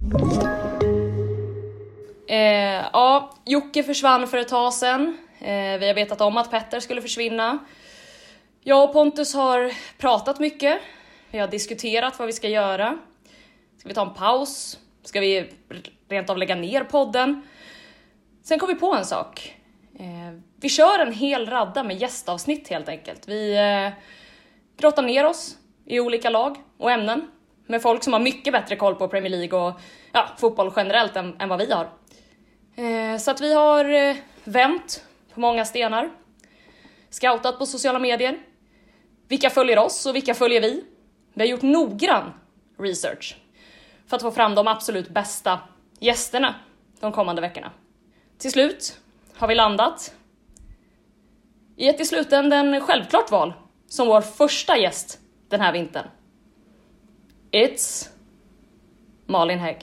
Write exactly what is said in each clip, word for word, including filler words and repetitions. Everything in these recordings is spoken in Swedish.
Eh, ja, Jocke försvann för ett tag sedan. Eh, vi har vetat om att Petter skulle försvinna. Jag och Pontus har pratat mycket. Vi har diskuterat vad vi ska göra. Ska vi ta en paus? Ska vi rent av lägga ner podden? Sen kom vi på en sak. Eh, vi kör en hel radda med gästavsnitt helt enkelt. Vi eh, grottar ner oss i olika lag och ämnen. Med folk som har mycket bättre koll på Premier League och ja, fotboll generellt än, än vad vi har. Eh, så att vi har eh, vänt på många stenar. Scoutat på sociala medier. Vilka följer oss och vilka följer vi? Vi har gjort noggrann research för att få fram de absolut bästa gästerna de kommande veckorna. Till slut har vi landat i ett i slutändan självklart val som vår första gäst den här vintern. It's Malin Hägg.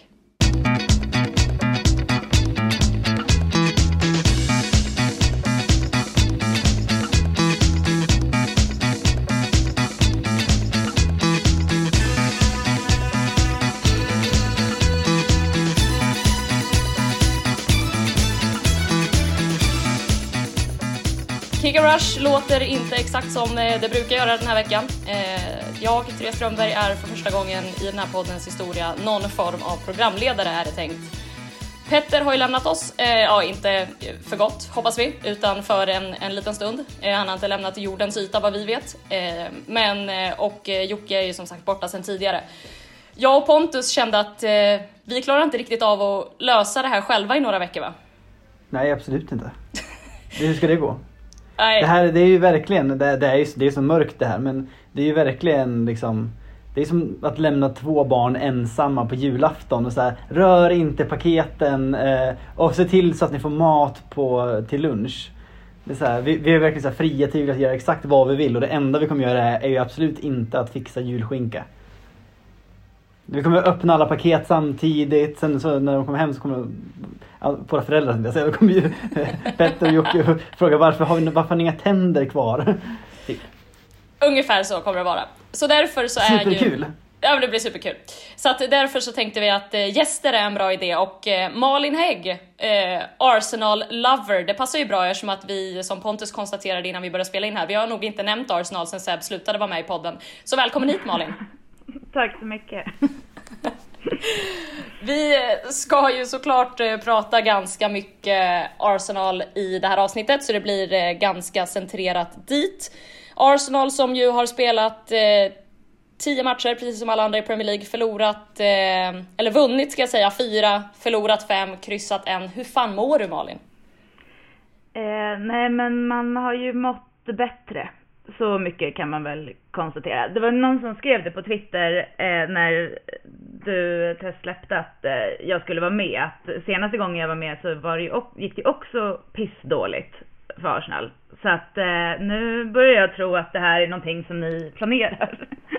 Kick and Rush låter inte exakt som det brukar göra den här veckan. Jag, Therese Strömberg, är för första gången i den här poddens historia någon form av programledare är det tänkt. Petter har ju lämnat oss, ja inte för gott hoppas vi, utan för en, en liten stund. Han har inte lämnat jordens yta vad vi vet. Men, och Jocke är ju som sagt borta sedan tidigare. Jag och Pontus kände att vi klarar inte riktigt av att lösa det här själva i några veckor, va? Nej, absolut inte. Hur ska det gå? Nej. Det här det är ju verkligen det, det är ju det är så mörkt det här, men det är ju verkligen liksom det är som att lämna två barn ensamma på julafton och så här, rör inte paketen eh, och se till så att ni får mat på till lunch. Det är så här, vi, vi är verkligen så här fria till att göra exakt vad vi vill, och det enda vi kommer göra är, är ju absolut inte att fixa julskinka. Vi kommer att öppna alla paket samtidigt. Sen så när de kommer hem så kommer våra föräldrar säga, då kommer ju Petter och Jocke fråga varför har vi varför har ni inga tänder kvar? Typ. Ungefär så kommer det vara. Så därför så är superkul. Ju Ja, det blir superkul. Så att därför så tänkte vi att eh, gäster är en bra idé, och eh, Malin Hägg, eh, Arsenal lover, det passar ju bra eftersom att vi, som Pontus konstaterade innan vi började spela in här, vi har nog inte nämnt Arsenal sen Seb slutade vara med i podden. Så välkommen hit, Malin. Tack så mycket. Vi ska ju såklart prata ganska mycket Arsenal i det här avsnittet, så det blir ganska centrerat dit. Arsenal som ju har spelat eh, tio matcher, precis som alla andra i Premier League, förlorat, eh, eller vunnit ska jag säga, fyra, förlorat fem, kryssat en. Hur fan mår du, Malin? Eh, nej, men man har ju mått bättre. Så mycket kan man väl konstatera. Det var någon som skrev det på Twitter eh, när du testsläppte att eh, jag skulle vara med. Att senaste gången jag var med så var det ju, gick det också pissdåligt för Arsenal. Så att eh, nu börjar jag tro att det här är någonting som ni planerar.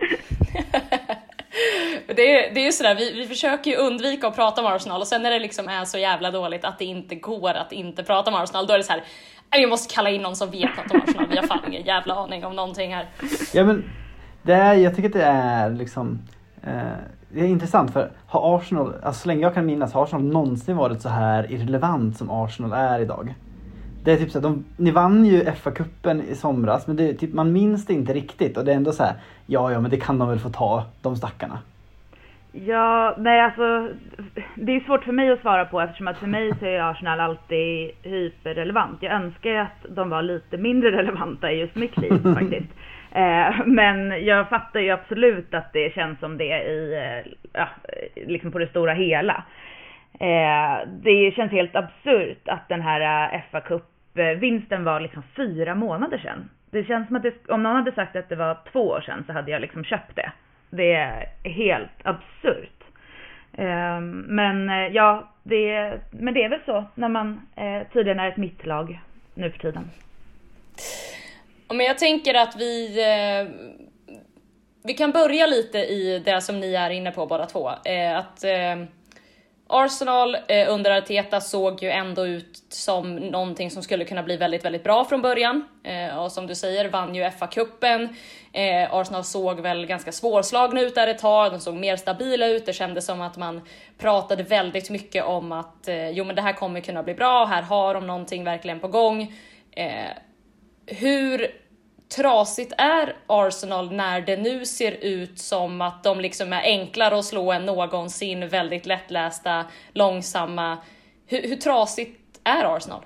det, är, det är ju sådär, vi, vi försöker ju undvika att prata om Arsenal, och sen när det liksom är så jävla dåligt att det inte går att inte prata om Arsenal, då är det så här: vi måste kalla in någon som vet något om Arsenal. Vi har fan ingen jävla aning om någonting här. Ja, men det är, jag tycker att det är liksom eh, det är intressant, för har Arsenal, alltså så länge jag kan minnas, har Arsenal någonsin varit så här irrelevant som Arsenal är idag? Det är typ så att de, ni vann ju F A-cupen i somras, men det är typ, man minns det inte riktigt, och det är ändå så här, ja ja men det kan de väl få ta, de stackarna. Ja, nej alltså det är svårt för mig att svara på, eftersom att för mig så är Arsenal alltid hyperrelevant. Jag önskar att de var lite mindre relevanta i just mitt liv faktiskt. Eh, men jag fattar ju absolut att det känns som det i, eh, ja, liksom på det stora hela. Eh, det känns helt absurt att den här F A-cup-vinsten var liksom fyra månader sedan. Det känns som att det, om någon hade sagt att det var två år sedan så hade jag liksom köpt det. Det är helt absurt. Eh, men eh, ja, det, men det är väl så när man eh, tydligen är ett mittlag nu för tiden. Men jag tänker att vi eh, vi kan börja lite i det som ni är inne på båda två. Eh, att eh, Arsenal eh, under Arteta såg ju ändå ut som någonting som skulle kunna bli väldigt, väldigt bra från början. Eh, och som du säger, vann ju F A-cupen. Eh, Arsenal såg väl ganska svårslagna ut där ett tag. De såg mer stabila ut. Det kändes som att man pratade väldigt mycket om att eh, jo, men det här kommer kunna bli bra. Här har de någonting verkligen på gång. Eh, hur trasigt är Arsenal när det nu ser ut som att de liksom är enklare att slå än någonsin, väldigt lättlästa, långsamma. Hur, hur trasigt är Arsenal?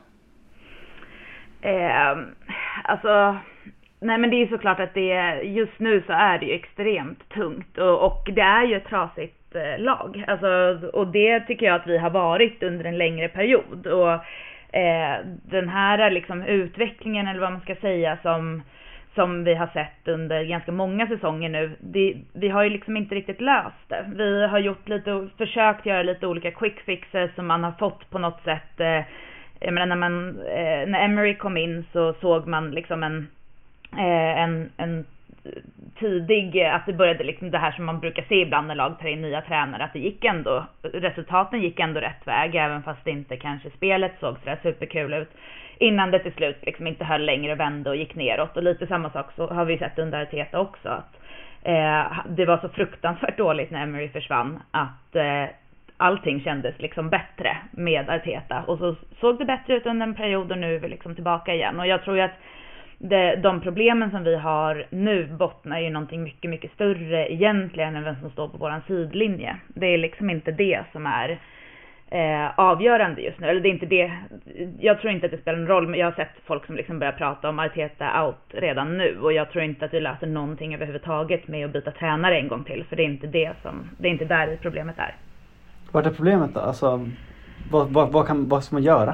Eh, alltså, nej men det är såklart att det just nu så är det ju extremt tungt och, och det är ju ett trasigt eh, lag. Alltså, och det tycker jag att vi har varit under en längre period och eh, den här liksom utvecklingen eller vad man ska säga som som vi har sett under ganska många säsonger nu, det, vi har ju liksom inte riktigt löst det. Vi har gjort lite, försökt göra lite olika quick fixes som man har fått på något sätt. Eh, jag menar, när, man, eh, när Emery kom in så såg man liksom en, eh, en, en tidig, att det började liksom det här som man brukar se ibland när lag tar in nya tränare, att det gick ändå, resultaten gick ändå rätt väg, även fast det inte kanske spelet såg så där superkul ut. Innan det till slut liksom inte höll längre, vände och gick neråt. Och lite samma sak så har vi sett under Arteta också. Att, eh, det var så fruktansvärt dåligt när Emery försvann att eh, allting kändes liksom bättre med Arteta. Och så såg det bättre ut under en period och nu är vi liksom tillbaka igen. Och jag tror ju att det, de problemen som vi har nu bottnar ju någonting mycket, mycket större egentligen än vem som står på våran sidlinje. Det är liksom inte det som är Eh, avgörande just nu, eller det är inte det, jag tror inte att det spelar en roll, men jag har sett folk som liksom börjar prata om Arteta out redan nu och jag tror inte att vi löser någonting överhuvudtaget med att byta tränare en gång till, för det är inte det som, det är inte där problemet är. Vad är problemet då? Alltså, vad, vad, vad, kan, vad ska man göra?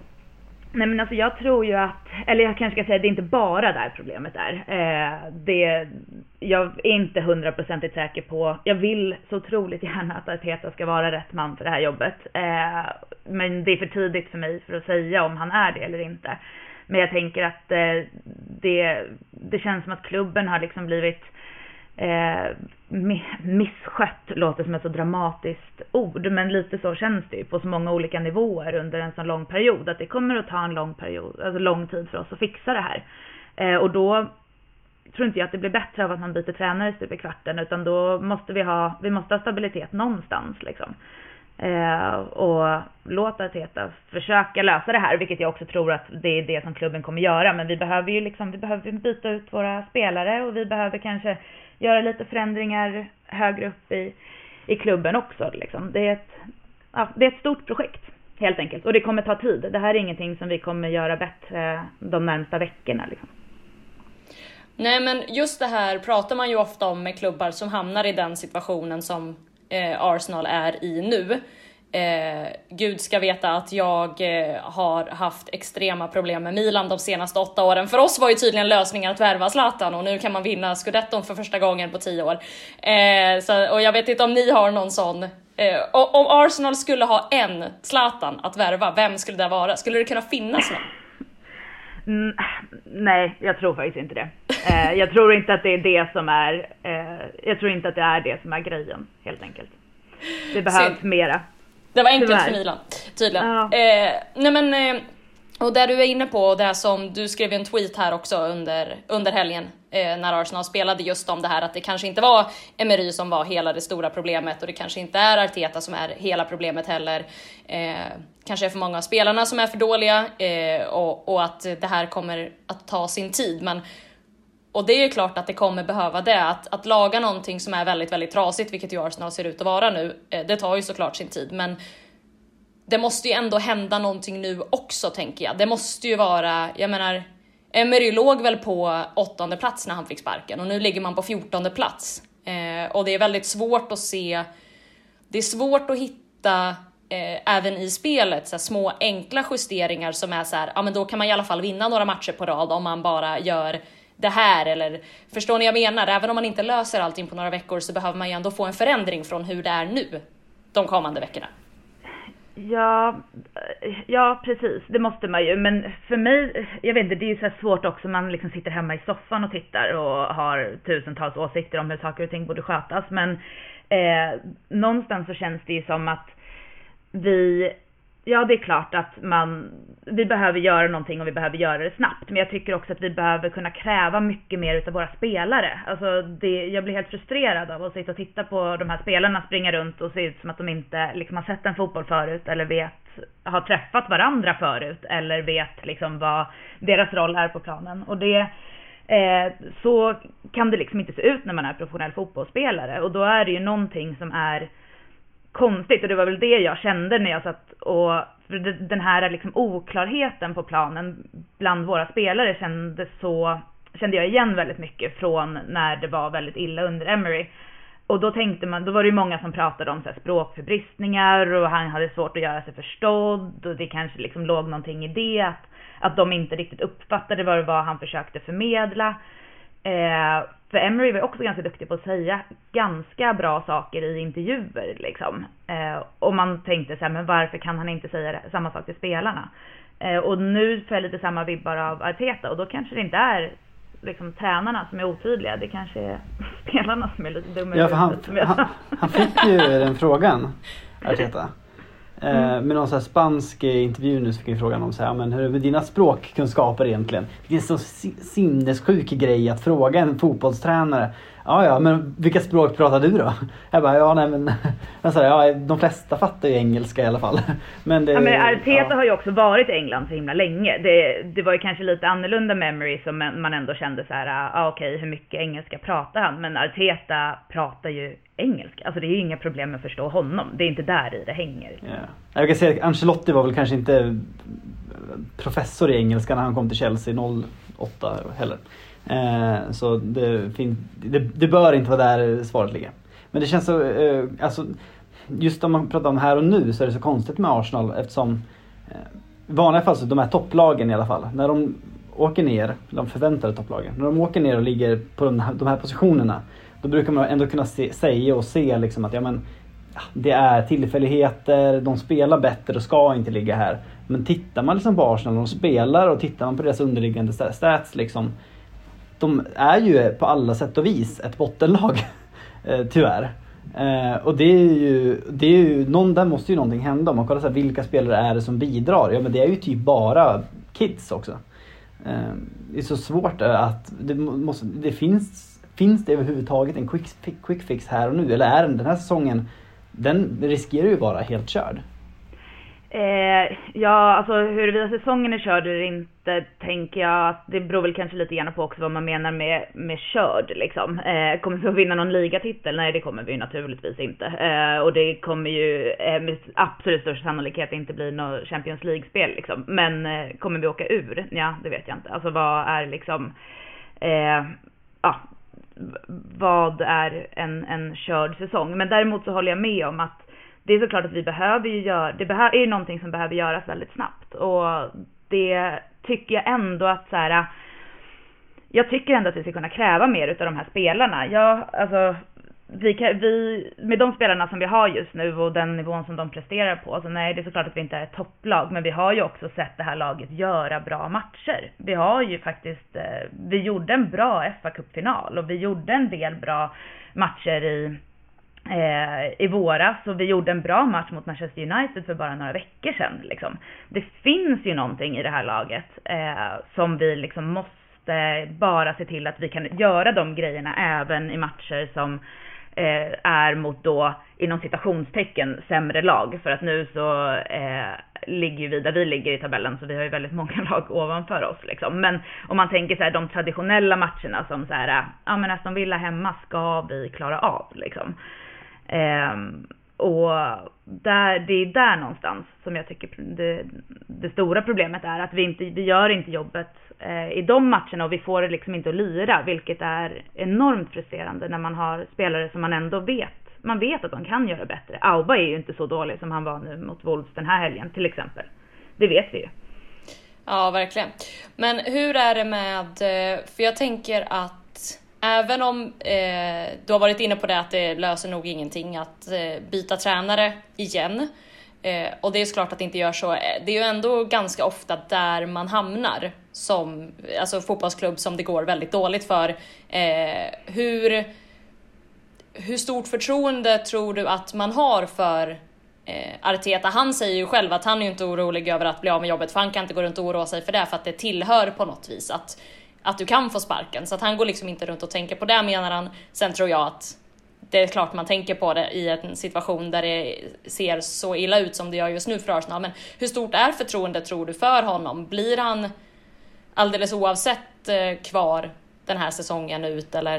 Nej men alltså jag tror ju att, eller jag kanske ska säga, det är inte bara där problemet är. Eh, det, jag är inte hundraprocentigt säker på, jag vill så otroligt gärna att Arteta ska vara rätt man för det här jobbet. Eh, men det är för tidigt för mig för att säga om han är det eller inte. Men jag tänker att eh, det, det känns som att klubben har liksom blivit Eh, misskött, låter som ett så dramatiskt ord, men lite så känns det ju på så många olika nivåer under en så lång period, att det kommer att ta en lång period, alltså lång tid för oss att fixa det här. Eh, och då tror inte jag att det blir bättre av att man byter tränare stup i kvarten, utan då måste vi ha, vi måste ha stabilitet någonstans liksom. Eh, och låta Arteta försöka lösa det här, vilket jag också tror att det är det som klubben kommer göra, men vi behöver ju liksom, vi behöver byta ut våra spelare och vi behöver kanske göra lite förändringar högre upp i, i klubben också liksom. Det är ett, ja, det är ett stort projekt helt enkelt, och det kommer ta tid. Det här är ingenting som vi kommer göra bättre de närmsta veckorna liksom. Nej, men just det här pratar man ju ofta om med klubbar som hamnar i den situationen som eh, Arsenal är i nu. Eh, Gud ska veta att jag eh, har haft extrema problem med Milan de senaste åtta åren. För oss var ju tydligen lösningen att värva Zlatan, och nu kan man vinna Scudetton för första gången på tio år. Eh, så, och jag vet inte om ni har någon sån. Eh, om Arsenal skulle ha en Zlatan att värva, vem skulle det vara? Skulle det kunna finnas någon? Mm, nej, jag tror faktiskt inte det. Eh, jag tror inte att det är det som är eh, jag tror inte att det är det som är grejen, helt enkelt. Det behövs Så, mera. det var enkelt för Milan, tydligen. Ja. Eh, nej men, eh, och där du är inne på, det som du skrev en tweet här också under, under helgen eh, när Arsenal spelade, just om det här att det kanske inte var Emery som var hela det stora problemet, och det kanske inte är Arteta som är hela problemet heller. Eh, kanske är för många av spelarna som är för dåliga, eh, och, och att det här kommer att ta sin tid. Men, och det är ju klart att det kommer behöva det, att, att laga någonting som är väldigt, väldigt trasigt, vilket ju Arsenal ser ut att vara nu, eh, det tar ju såklart sin tid. Men det måste ju ändå hända någonting nu också, tänker jag. Det måste ju vara, jag menar, Emery låg väl på åttonde plats när han fick sparken, och nu ligger man på fjortonde plats. Eh, och det är väldigt svårt att se, det är svårt att hitta eh, även i spelet så här, små enkla justeringar som är så här, ja men då kan man i alla fall vinna några matcher på rad om man bara gör det här, eller förstår ni jag menar? Även om man inte löser allting på några veckor så behöver man ju ändå få en förändring från hur det är nu de kommande veckorna. Ja, ja precis, det måste man ju, men för mig, jag vet inte, det är ju så här svårt också, man liksom sitter hemma i soffan och tittar och har tusentals åsikter om hur saker och ting borde skötas, men eh, någonstans så känns det ju som att vi, ja det är klart att man, vi behöver göra någonting och vi behöver göra det snabbt. Men jag tycker också att vi behöver kunna kräva mycket mer utav våra spelare. Alltså det, jag blir helt frustrerad av att sitta och titta på de här spelarna springa runt och se ut som att de inte liksom har sett en fotboll förut eller vet, har träffat varandra förut eller vet liksom vad deras roll är på planen. Och det, eh, så kan det liksom inte se ut när man är professionell fotbollsspelare. Och då är det ju någonting som är konstigt, och det var väl det jag kände när jag satt och för den här liksom oklarheten på planen bland våra spelare kände så kände jag igen väldigt mycket från när det var väldigt illa under Emery. Och då tänkte man, då var det ju många som pratade om så här språkförbristningar och han hade svårt att göra sig förstådd och det kanske liksom låg någonting i det att, att de inte riktigt uppfattade vad det var han försökte förmedla. Eh, för Emery var också ganska duktig på att säga ganska bra saker i intervjuer liksom. Eh, och man tänkte så här, men varför kan han inte säga samma sak till spelarna? Eh, och nu får jag lite samma vibbar av Arteta, och då kanske det inte är liksom tränarna som är otydliga, det kanske är spelarna som är lite dumma. Ja, för han, han, han fick ju den frågan, Arteta. Mm. Med någon sån här spansk intervju nu så fick jag frågan om så här, men hur är med dina språkkunskaper egentligen? Det är så sinnessjuk grej att fråga en fotbollstränare. Ja, ja, men vilka språk pratar du då? Jag bara, ja, nej, men alltså, ja, de flesta fattar ju engelska i alla fall. Men, det, ja, men Arteta ja. har ju också varit i England så himla länge. Det, det var ju kanske lite annorlunda memory som man ändå kände så här, ah, okej, okay, hur mycket engelska pratar han? Men Arteta pratar ju engelska. Alltså det är ju inga problem med att förstå honom. Det är inte där i det hänger. Ja. Jag kan säga att Ancelotti var väl kanske inte professor i engelska när han kom till Chelsea noll åtta heller. Eh, så det, fin- det, det bör inte vara där svaret ligger. Men det känns så, eh, alltså, just om man pratar om här och nu så är det så konstigt med Arsenal eftersom eh, i vanliga fall så de här topplagen i alla fall, när de åker ner, de förväntade topplagen, när de åker ner och ligger på de här, de här positionerna, då brukar man ändå kunna se, säga och se liksom att ja, men, ja, det är tillfälligheter, de spelar bättre och ska inte ligga här. Men tittar man liksom på Arsenal, de spelar och tittar man på deras underliggande stats liksom, de är ju på alla sätt och vis ett bottenlag, tyvärr. Eh, och det är ju, det är ju någon, där måste ju någonting hända. Om man kollar så här, vilka spelare är det som bidrar? Ja, men det är ju typ bara kids också. Eh, det är så svårt att det, måste, det finns, finns det överhuvudtaget en quick, quick fix här och nu? Eller är den, den här säsongen, den riskerar ju vara helt körd. Eh, ja, alltså huruvida säsongen är körd eller inte tänker jag att det beror väl kanske lite grann på också vad man menar med, med körd liksom. Eh, kommer vi att vinna någon ligatitel? Nej, det kommer vi ju naturligtvis inte. Eh, och det kommer ju eh, med absolut största sannolikhet inte bli något Champions League-spel liksom. Men eh, kommer vi åka ur? Ja, det vet jag inte. Alltså vad är liksom eh, ja, vad är en, en körd säsong? Men däremot så håller jag med om att det är såklart att vi behöver ju göra, det behö, är ju någonting som behöver göras väldigt snabbt. Och det tycker jag ändå att så här, jag tycker ändå att vi ska kunna kräva mer utav de här spelarna. Ja, alltså vi, kan, vi med de spelarna som vi har just nu och den nivån som de presterar på, så nej, det är såklart att vi inte är ett topplag, men vi har ju också sett det här laget göra bra matcher. Vi har ju faktiskt, vi gjorde en bra F A-cupfinal och vi gjorde en del bra matcher i Eh, i våras, och vi gjorde en bra match mot Manchester United för bara några veckor sedan liksom. Det finns ju någonting i det här laget eh, som vi liksom måste bara se till att vi kan göra de grejerna även i matcher som eh, är mot då inom citationstecken sämre lag, för att nu så eh, ligger vi där vi ligger i tabellen, så vi har ju väldigt många lag ovanför oss liksom. Men om man tänker så här, de traditionella matcherna som så här, ja men Aston Villa hemma ska vi klara av liksom. Um, och där, det är där någonstans som jag tycker det, det stora problemet är att vi inte vi gör inte jobbet eh, i de matcherna, och vi får det liksom inte att lira, vilket är enormt frustrerande när man har spelare som man ändå vet man vet att de kan göra bättre. Auba är ju inte så dålig som han var nu mot Wolves den här helgen till exempel. Det vet vi ju. Ja, verkligen. Men hur är det med, för jag tänker att även om eh, du har varit inne på det att det löser nog ingenting att eh, byta tränare igen. Eh, och det är såklart att det inte gör så. Det är ju ändå ganska ofta där man hamnar som alltså fotbollsklubb som det går väldigt dåligt för. Eh, hur, hur stort förtroende tror du att man har för eh, Arteta, han säger ju själv att han är inte orolig över att bli av med jobbet, för han kan inte gå runt och oroa sig för det, för att det tillhör på något vis att, att du kan få sparken. Så att han går liksom inte runt och tänker på det, menar han. Sen tror jag att det är klart man tänker på det i en situation där det ser så illa ut som det gör just nu för Arsenal. Men hur stort är förtroendet, tror du, för honom? Blir han alldeles oavsett eh, kvar den här säsongen ut, eller?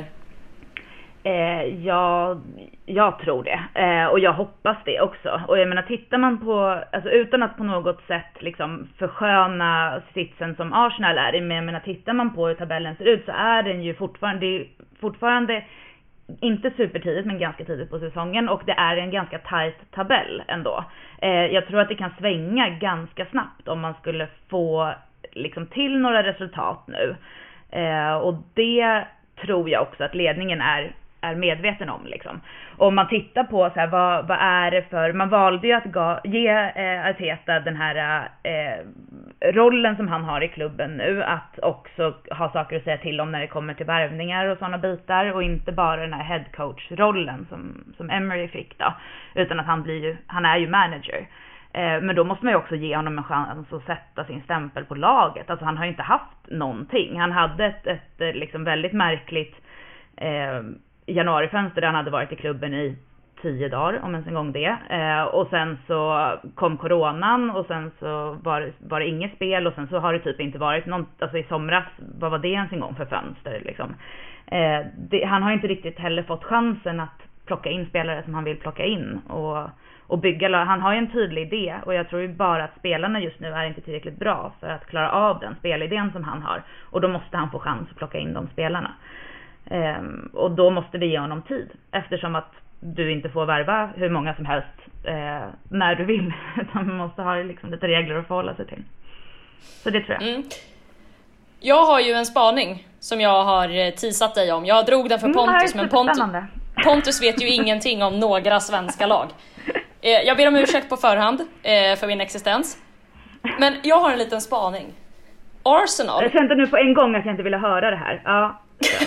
Eh, ja, jag tror det. Eh, och jag hoppas det också. Och jag menar, tittar man på, alltså utan att på något sätt liksom försköna sitsen som Arsenal är i, men jag menar, tittar man på hur tabellen ser ut så är den ju fortfarande, fortfarande inte supertidigt, men ganska tidigt på säsongen, och det är en ganska tight tabell ändå. Eh, jag tror att det kan svänga ganska snabbt om man skulle få liksom till några resultat nu. Eh, och det tror jag också att ledningen är är medveten om liksom. Och om man tittar på så här, vad, vad är det för, man valde ju att ga, ge eh, Arteta den här eh, rollen som han har i klubben nu, att också ha saker att säga till om när det kommer till värvningar och sådana bitar, och inte bara den här headcoach-rollen som, som Emery fick då, utan att han blir ju, han är ju manager. Eh, men då måste man ju också ge honom en chans att sätta sin stämpel på laget. Alltså han har ju inte haft någonting. Han hade ett, ett liksom väldigt märkligt eh, januarifönster där han hade varit i klubben i tio dagar, om ens en gång det. Eh, och sen så kom coronan, och sen så var, var det inget spel, och sen så har det typ inte varit någon, alltså i somras, vad var det ens en gång för fönster liksom. Eh, det, han har inte riktigt heller fått chansen att plocka in spelare som han vill plocka in och, och bygga. Han har ju en tydlig idé, och jag tror ju bara att spelarna just nu är inte tillräckligt bra för att klara av den spelidén som han har, och då måste han få chans att plocka in de spelarna. Um, och då måste vi ge honom tid, eftersom att du inte får värva hur många som helst uh, när du vill, utan man måste ha liksom lite regler att förhålla sig till. Så det tror jag. Mm. Jag har ju en spaning som jag har teasat dig om. Jag drog den för Pontus, mm, men Pontus, Pontus vet ju ingenting om några svenska lag. uh, Jag ber om ursäkt på förhand uh, för min existens, men jag har en liten spaning. Arsenal. Jag kände nu på en gång att jag inte ville höra det här. Ja.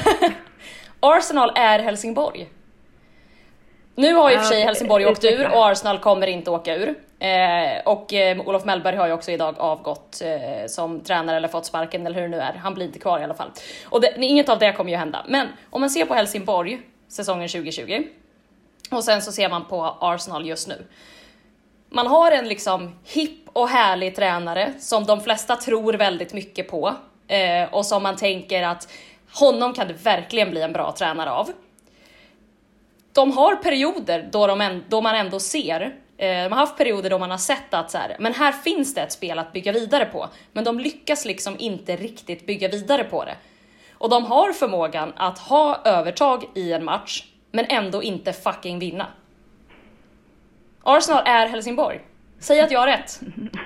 Arsenal är Helsingborg. Nu har ju för sig Helsingborg åkt ur, och Arsenal kommer inte åka ur. Eh, och eh, Olof Mellberg har ju också idag avgått eh, som tränare, eller fått sparken, eller hur det nu är. Han blir inte kvar i alla fall. Och det, inget av det kommer ju hända. Men om man ser på Helsingborg säsongen tjugo tjugo, och sen så ser man på Arsenal just nu. Man har en liksom hipp och härlig tränare som de flesta tror väldigt mycket på. Eh, och som man tänker att honom kan det verkligen bli en bra tränare av. De har perioder då, de en, då man ändå ser, eh, de har haft perioder då man har sett att så här, men här finns det ett spel att bygga vidare på. Men de lyckas liksom inte riktigt bygga vidare på det. Och de har förmågan att ha övertag i en match, men ändå inte fucking vinna. Arsenal är Helsingborg. Säg att jag har rätt.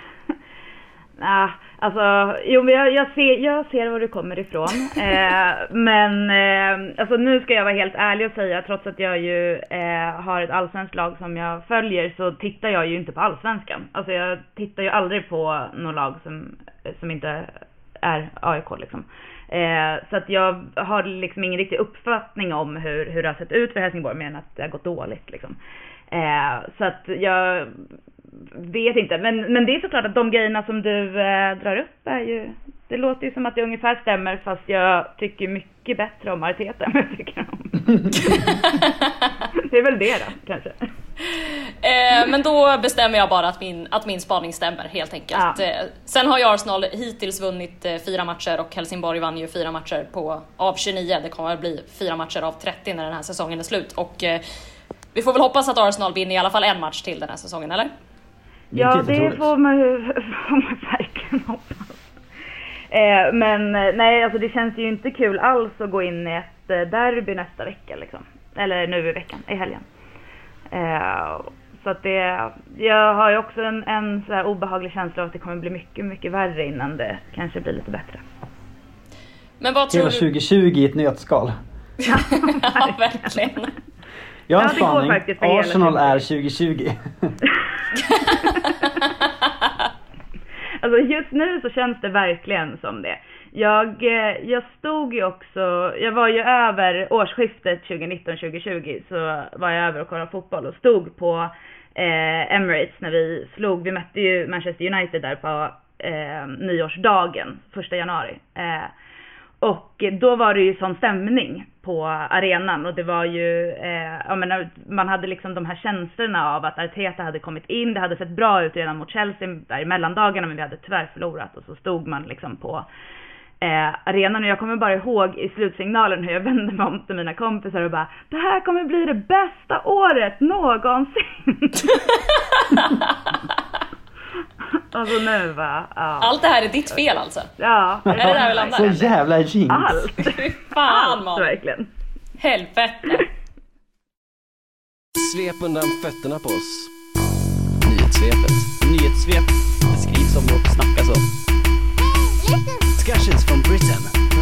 Nah, alltså, jo, men jag, jag, ser, jag ser var du kommer ifrån. eh, men eh, alltså, nu ska jag vara helt ärlig och säga, trots att jag ju eh, har ett allsvenskt lag som jag följer, så tittar jag ju inte på allsvenskan. Alltså jag tittar ju aldrig på något lag som, som inte är A I K liksom. Eh, så att jag har liksom ingen riktig uppfattning om hur, hur det har sett ut för Helsingborg, men att det har gått dåligt liksom. Eh, så att jag vet inte, men, men det är såklart att de grejerna som du eh, drar upp är ju, det låter ju som att det ungefär stämmer, fast jag tycker mycket bättre om Arteta än jag tycker om. Det är väl det då, kanske. Eh, men då bestämmer jag bara att min, att min spaning stämmer, helt enkelt. Ja. Eh, sen har ju Arsenal hittills vunnit eh, fyra matcher, och Helsingborg vann ju fyra matcher på, av tjugonio. Det kommer att bli fyra matcher av trettio när den här säsongen är slut. Och eh, vi får väl hoppas att Arsenal vinner i alla fall en match till den här säsongen, eller? Ja, det får man ju får man verkligen hoppas. Eh, men nej, alltså det känns ju inte kul alls att gå in i ett derby nästa vecka liksom. Eller nu i veckan, i helgen. Eh, så att det, jag har ju också en, en så här obehaglig känsla av att det kommer bli mycket, mycket värre innan det kanske blir lite bättre. Men vad tror Hela du? tjugo tjugo i ett nötskal. Ja, verkligen. Jag har en Ja, spaning. Arsenal är tjugo tjugo. Alltså just nu så känns det verkligen som det. Jag, jag stod ju också, jag var ju över årsskiftet tjugonitton tjugo tjugo, så var jag över och kollade fotboll och stod på eh, Emirates när vi slog, vi mötte ju Manchester United där på eh, nyårsdagen, första januari. Eh, och då var det ju sån stämning på arenan och det var ju, eh, jag menar, man hade liksom de här känslorna av att Arteta hade kommit in, det hade sett bra ut redan mot Chelsea där i mellandagarna, men vi hade tyvärr förlorat och så stod man liksom på eh, arenan och jag kommer bara ihåg i slutsignalen hur jag vände mig om till mina kompisar och bara, det här kommer bli det bästa året någonsin. Alltså nu va, ja. Allt det här är ditt fel alltså. Ja, är det där vi landar? Så jävla jinx. Allt. Fan, man. Verkligen. Helvete. Svep undan fötterna på oss. Nyhetssvepet. Nyhetssvep beskrivs som något snackas om. Discussions from Britain.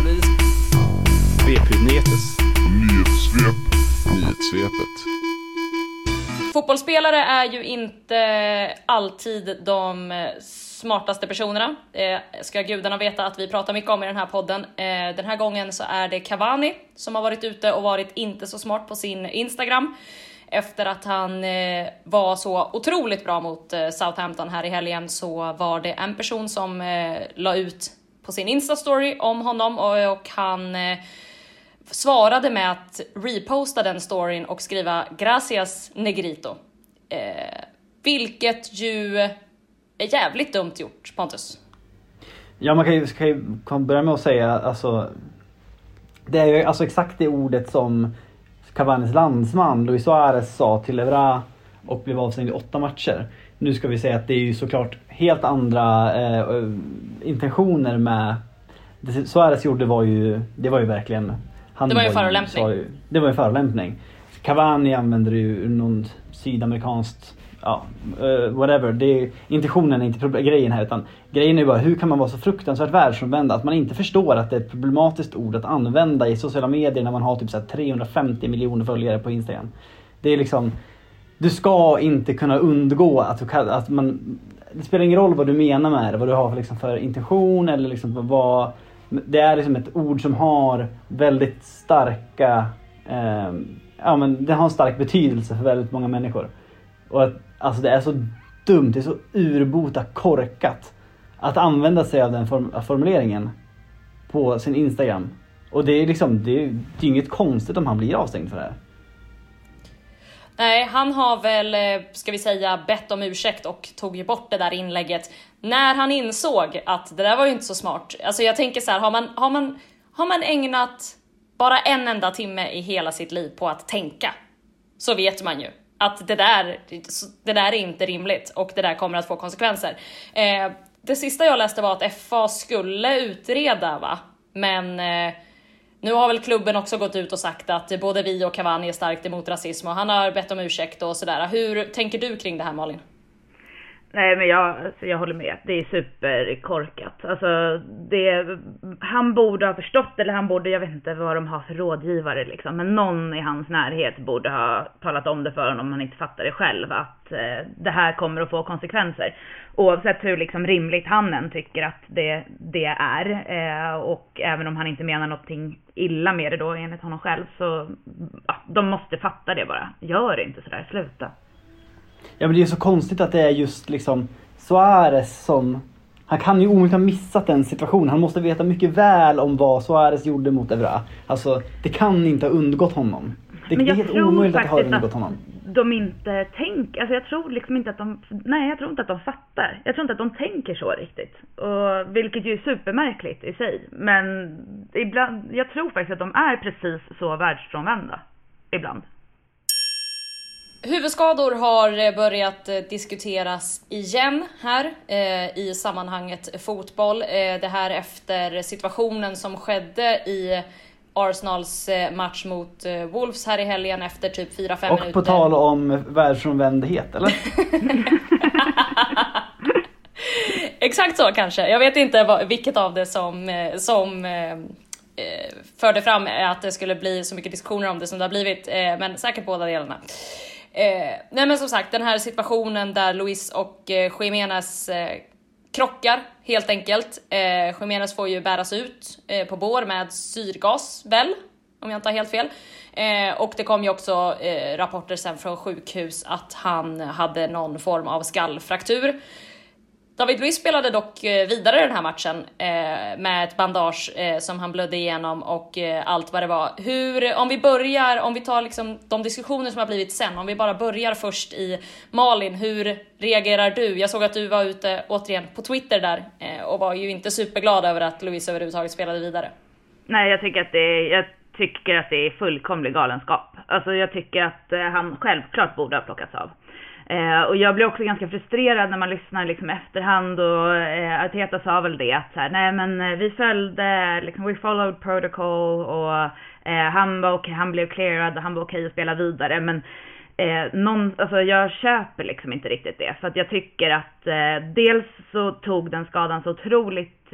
Svep-nyhetes. Nyhetssvep. Nyhetssvepet. Fotbollsspelare är ju inte alltid de smartaste personerna. Eh, ska gudarna veta att vi pratar mycket om i den här podden. Eh, den här gången så är det Cavani som har varit ute och varit inte så smart på sin Instagram. Efter att han eh, var så otroligt bra mot eh, Southampton här i helgen, så var det en person som eh, la ut på sin Insta-story om honom och, och han... Eh, svarade med att reposta den storyn och skriva Gracias Negrito. Eh, vilket ju är jävligt dumt gjort, Pontus. Ja, man kan ju, kan ju kan börja med att säga, alltså, det är ju alltså exakt det ordet som Cavanis landsman Luis Suarez sa till Evra och blev avstängd i åtta matcher. Nu ska vi säga att det är ju såklart helt andra eh, intentioner med det Suarez gjorde var ju, det var ju verkligen han det var ju var förolämpning. Ju, det var ju förolämpning. Cavani använder ju någon sydamerikanskt, ja, uh, whatever. Det är, intentionen är inte problem, grejen här, utan grejen är bara hur kan man vara så fruktansvärt världsomvänd att man inte förstår att det är ett problematiskt ord att använda i sociala medier när man har typ så här trehundrafemtio miljoner följare på Instagram. Det är liksom, du ska inte kunna undgå att, att man, det spelar ingen roll vad du menar med det, vad du har för, liksom, för intention eller liksom vad. Det är liksom ett ord som har väldigt starka, eh, ja men det har en stark betydelse för väldigt många människor. Och att, alltså det är så dumt, det är så urbota korkat att använda sig av den form, av formuleringen på sin Instagram. Och det är liksom, det är, det är inget konstigt om han blir avstängd för det här. Nej, han har väl, ska vi säga, bett om ursäkt och tog ju bort det där inlägget när han insåg att det där var ju inte så smart. Alltså jag tänker så här, har man, har man, har man ägnat bara en enda timme i hela sitt liv på att tänka, så vet man ju att det där, det där är inte rimligt och det där kommer att få konsekvenser. Eh, det sista jag läste var att F A skulle utreda, va? Men... Eh, Nu har väl klubben också gått ut och sagt att både vi och Cavani är starkt emot rasism och han har bett om ursäkt och sådär. Hur tänker du kring det här, Malin? Nej, men jag, alltså jag håller med. Det är superkorkat. Alltså, det, han borde ha förstått, eller han borde, jag vet inte vad de har för rådgivare liksom, men någon i hans närhet borde ha talat om det för honom om han inte fattar det själv, att eh, det här kommer att få konsekvenser. Oavsett hur liksom rimligt han än tycker att det, det är, eh, och även om han inte menar någonting illa med det då enligt honom själv, så ja, de måste fatta det bara. Gör inte sådär, sluta. Ja, men det är så konstigt att det är just liksom Suarez som, han kan ju omöjligt ha missat den situationen. Han måste veta mycket väl om vad Suarez gjorde mot Evra. Alltså, det kan inte ha undgått honom. Det, det är helt omöjligt att det har undgått honom. De inte tänker, alltså jag tror liksom inte att de, nej jag tror inte att de fattar. Jag tror inte att de tänker så riktigt. Och, vilket ju är supermärkligt i sig. Men ibland, jag tror faktiskt att de är precis så världsfrånvända. Ibland. Huvudskador har börjat diskuteras igen här eh, i sammanhanget fotboll. Eh, det här efter situationen som skedde i Arsenals match mot Wolves här i helgen efter typ fyra fem minuter. Och på tal om världsfrånvändhet, eller? Exakt så kanske. Jag vet inte vad, vilket av det som, som eh, förde fram att det skulle bli så mycket diskussioner om det som det har blivit. Eh, men säkert båda delarna. Eh, nej men som sagt, den här situationen där Luis och eh, Jiménez eh, krockar helt enkelt. Eh, Jiménez får ju bäras ut eh, på bår med syrgas, väl? om jag inte har helt fel. Eh, och det kom ju också eh, rapporter sen från sjukhus att han hade någon form av skallfraktur. David Luiz spelade dock vidare den här matchen eh, med ett bandage eh, som han blödde igenom och eh, allt vad det var. Hur, om vi börjar, om vi tar liksom de diskussioner som har blivit sen, om vi bara börjar först i Malin, hur reagerar du? Jag såg att du var ute återigen på Twitter där eh, och var ju inte superglad över att Luiz överhuvudtaget spelade vidare. Nej, jag tycker att det är, jag tycker att det är fullkomlig galenskap. Alltså jag tycker att eh, han självklart borde ha plockats av. Eh, och jag blir också ganska frustrerad när man lyssnar liksom efterhand och eh, Arteta sa väl det att så här, nej men vi följde liksom, we followed protocol och eh, han var okej, han blev clearad och han var okej att spela vidare, men eh, någon, alltså jag köper liksom inte riktigt det, för att jag tycker att eh, dels så tog den skadan så otroligt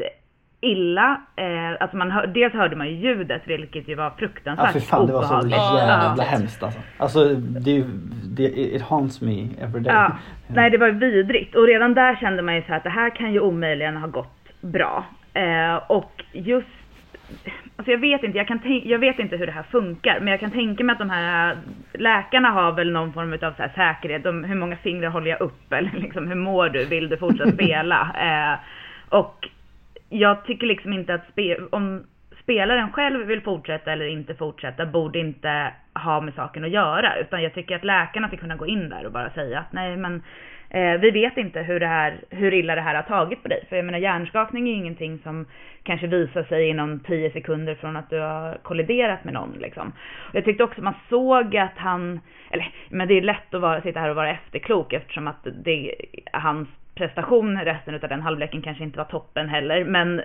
illa, eh, alltså man hör, dels hörde man ju ljudet, vilket ju var fruktansvärt ja, för fan, det var så obehagligt. jävla ja. hemskt alltså. Alltså det, det it haunts me every day. Ja, nej det var vidrigt, och redan där kände man ju så här att det här kan ju omöjligen ha gått bra. Eh, och just alltså jag vet inte, jag kan tänk, jag vet inte hur det här funkar, men jag kan tänka mig att de här läkarna har väl någon form av så här säkerhet, de, hur många fingrar håller jag upp, eller liksom hur mår du, vill du fortsätta spela? Eh, och jag tycker liksom inte att spe, om spelaren själv vill fortsätta eller inte fortsätta borde inte ha med saken att göra, utan jag tycker att läkarna ska kunna gå in där och bara säga att nej men eh, vi vet inte hur det här, hur illa det här har tagit på dig, för jag menar hjärnskakning är ingenting som kanske visar sig inom tio sekunder från att du har kolliderat med någon liksom. Och jag tyckte också man såg att han, eller men det är lätt att vara, sitta här och vara efterklok eftersom att det hans prestation resten av den halvleken kanske inte var toppen heller, men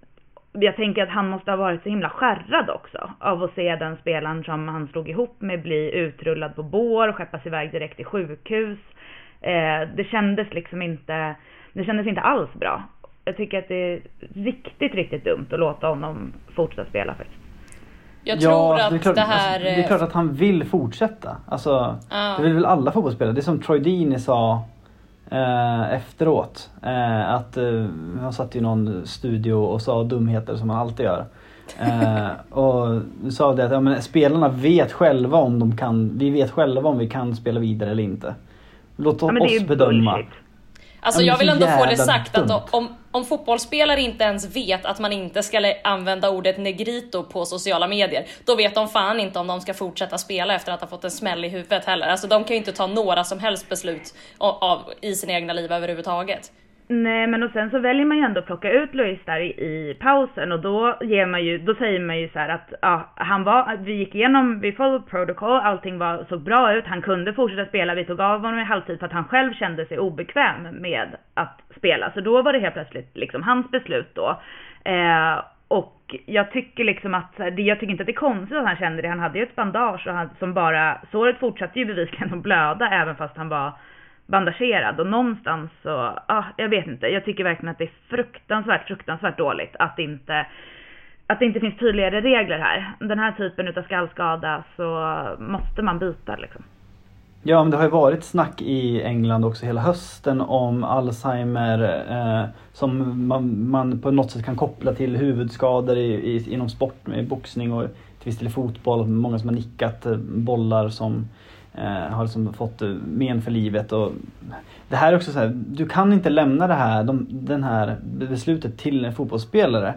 jag tänker att han måste ha varit så himla skärrad också av att se den spelaren som han slog ihop med bli utrullad på bår och skeppas iväg direkt till sjukhus. Eh, det kändes liksom inte, det kändes inte alls bra. Jag tycker att det är riktigt, riktigt dumt att låta honom fortsätta spela faktiskt. Jag tror ja, att det är, klart, det här... alltså, det är klart att han vill fortsätta. Alltså, ah. det vill väl alla fotbollsspelare. Det är som Troy Deeney sa eh, efteråt. Eh, att eh, han satt i någon studio och sa dumheter som han alltid gör. Eh, och sa det att ja, men spelarna vet själva om de kan, vi vet själva om vi kan spela vidare eller inte. Låt ja, oss bedöma. Bullshit. Alltså ja, jag vill ändå få det jävla sagt dumt. att om, om fotbollsspelare inte ens vet att man inte ska använda ordet negrito på sociala medier, då vet de fan inte om de ska fortsätta spela efter att ha fått en smäll i huvudet heller. Alltså de kan ju inte ta några som helst beslut av, av, i sina egna liv överhuvudtaget. Nej, men och sen så väljer man ju ändå att plocka ut Luiz där i, i pausen, och då ger man ju, då säger man ju så här att ja, han var, vi gick igenom, vi followed protocol, allting var, såg bra ut, han kunde fortsätta spela, vi tog av honom i halvtid för att han själv kände sig obekväm med att spela, så då var det helt plötsligt liksom hans beslut då. Eh, och jag tycker liksom att, det, jag tycker inte att det är konstigt att han kände det, han hade ju ett bandage och han, som bara, såret fortsatte ju bevisligen att blöda även fast han var bandagerad, och någonstans så, ah, jag vet inte, jag tycker verkligen att det är fruktansvärt, fruktansvärt dåligt att det inte, att det inte finns tydligare regler här. Den här typen av skallskada så måste man byta liksom. Ja, men det har ju varit snack i England också hela hösten om Alzheimer eh, som man, man på något sätt kan koppla till huvudskador i, i, inom sport, med boxning och till viss del i fotboll. Många som har nickat eh, bollar som Eh, har liksom fått men för livet, och det här är också så här, du kan inte lämna det här, de, den här beslutet till en fotbollsspelare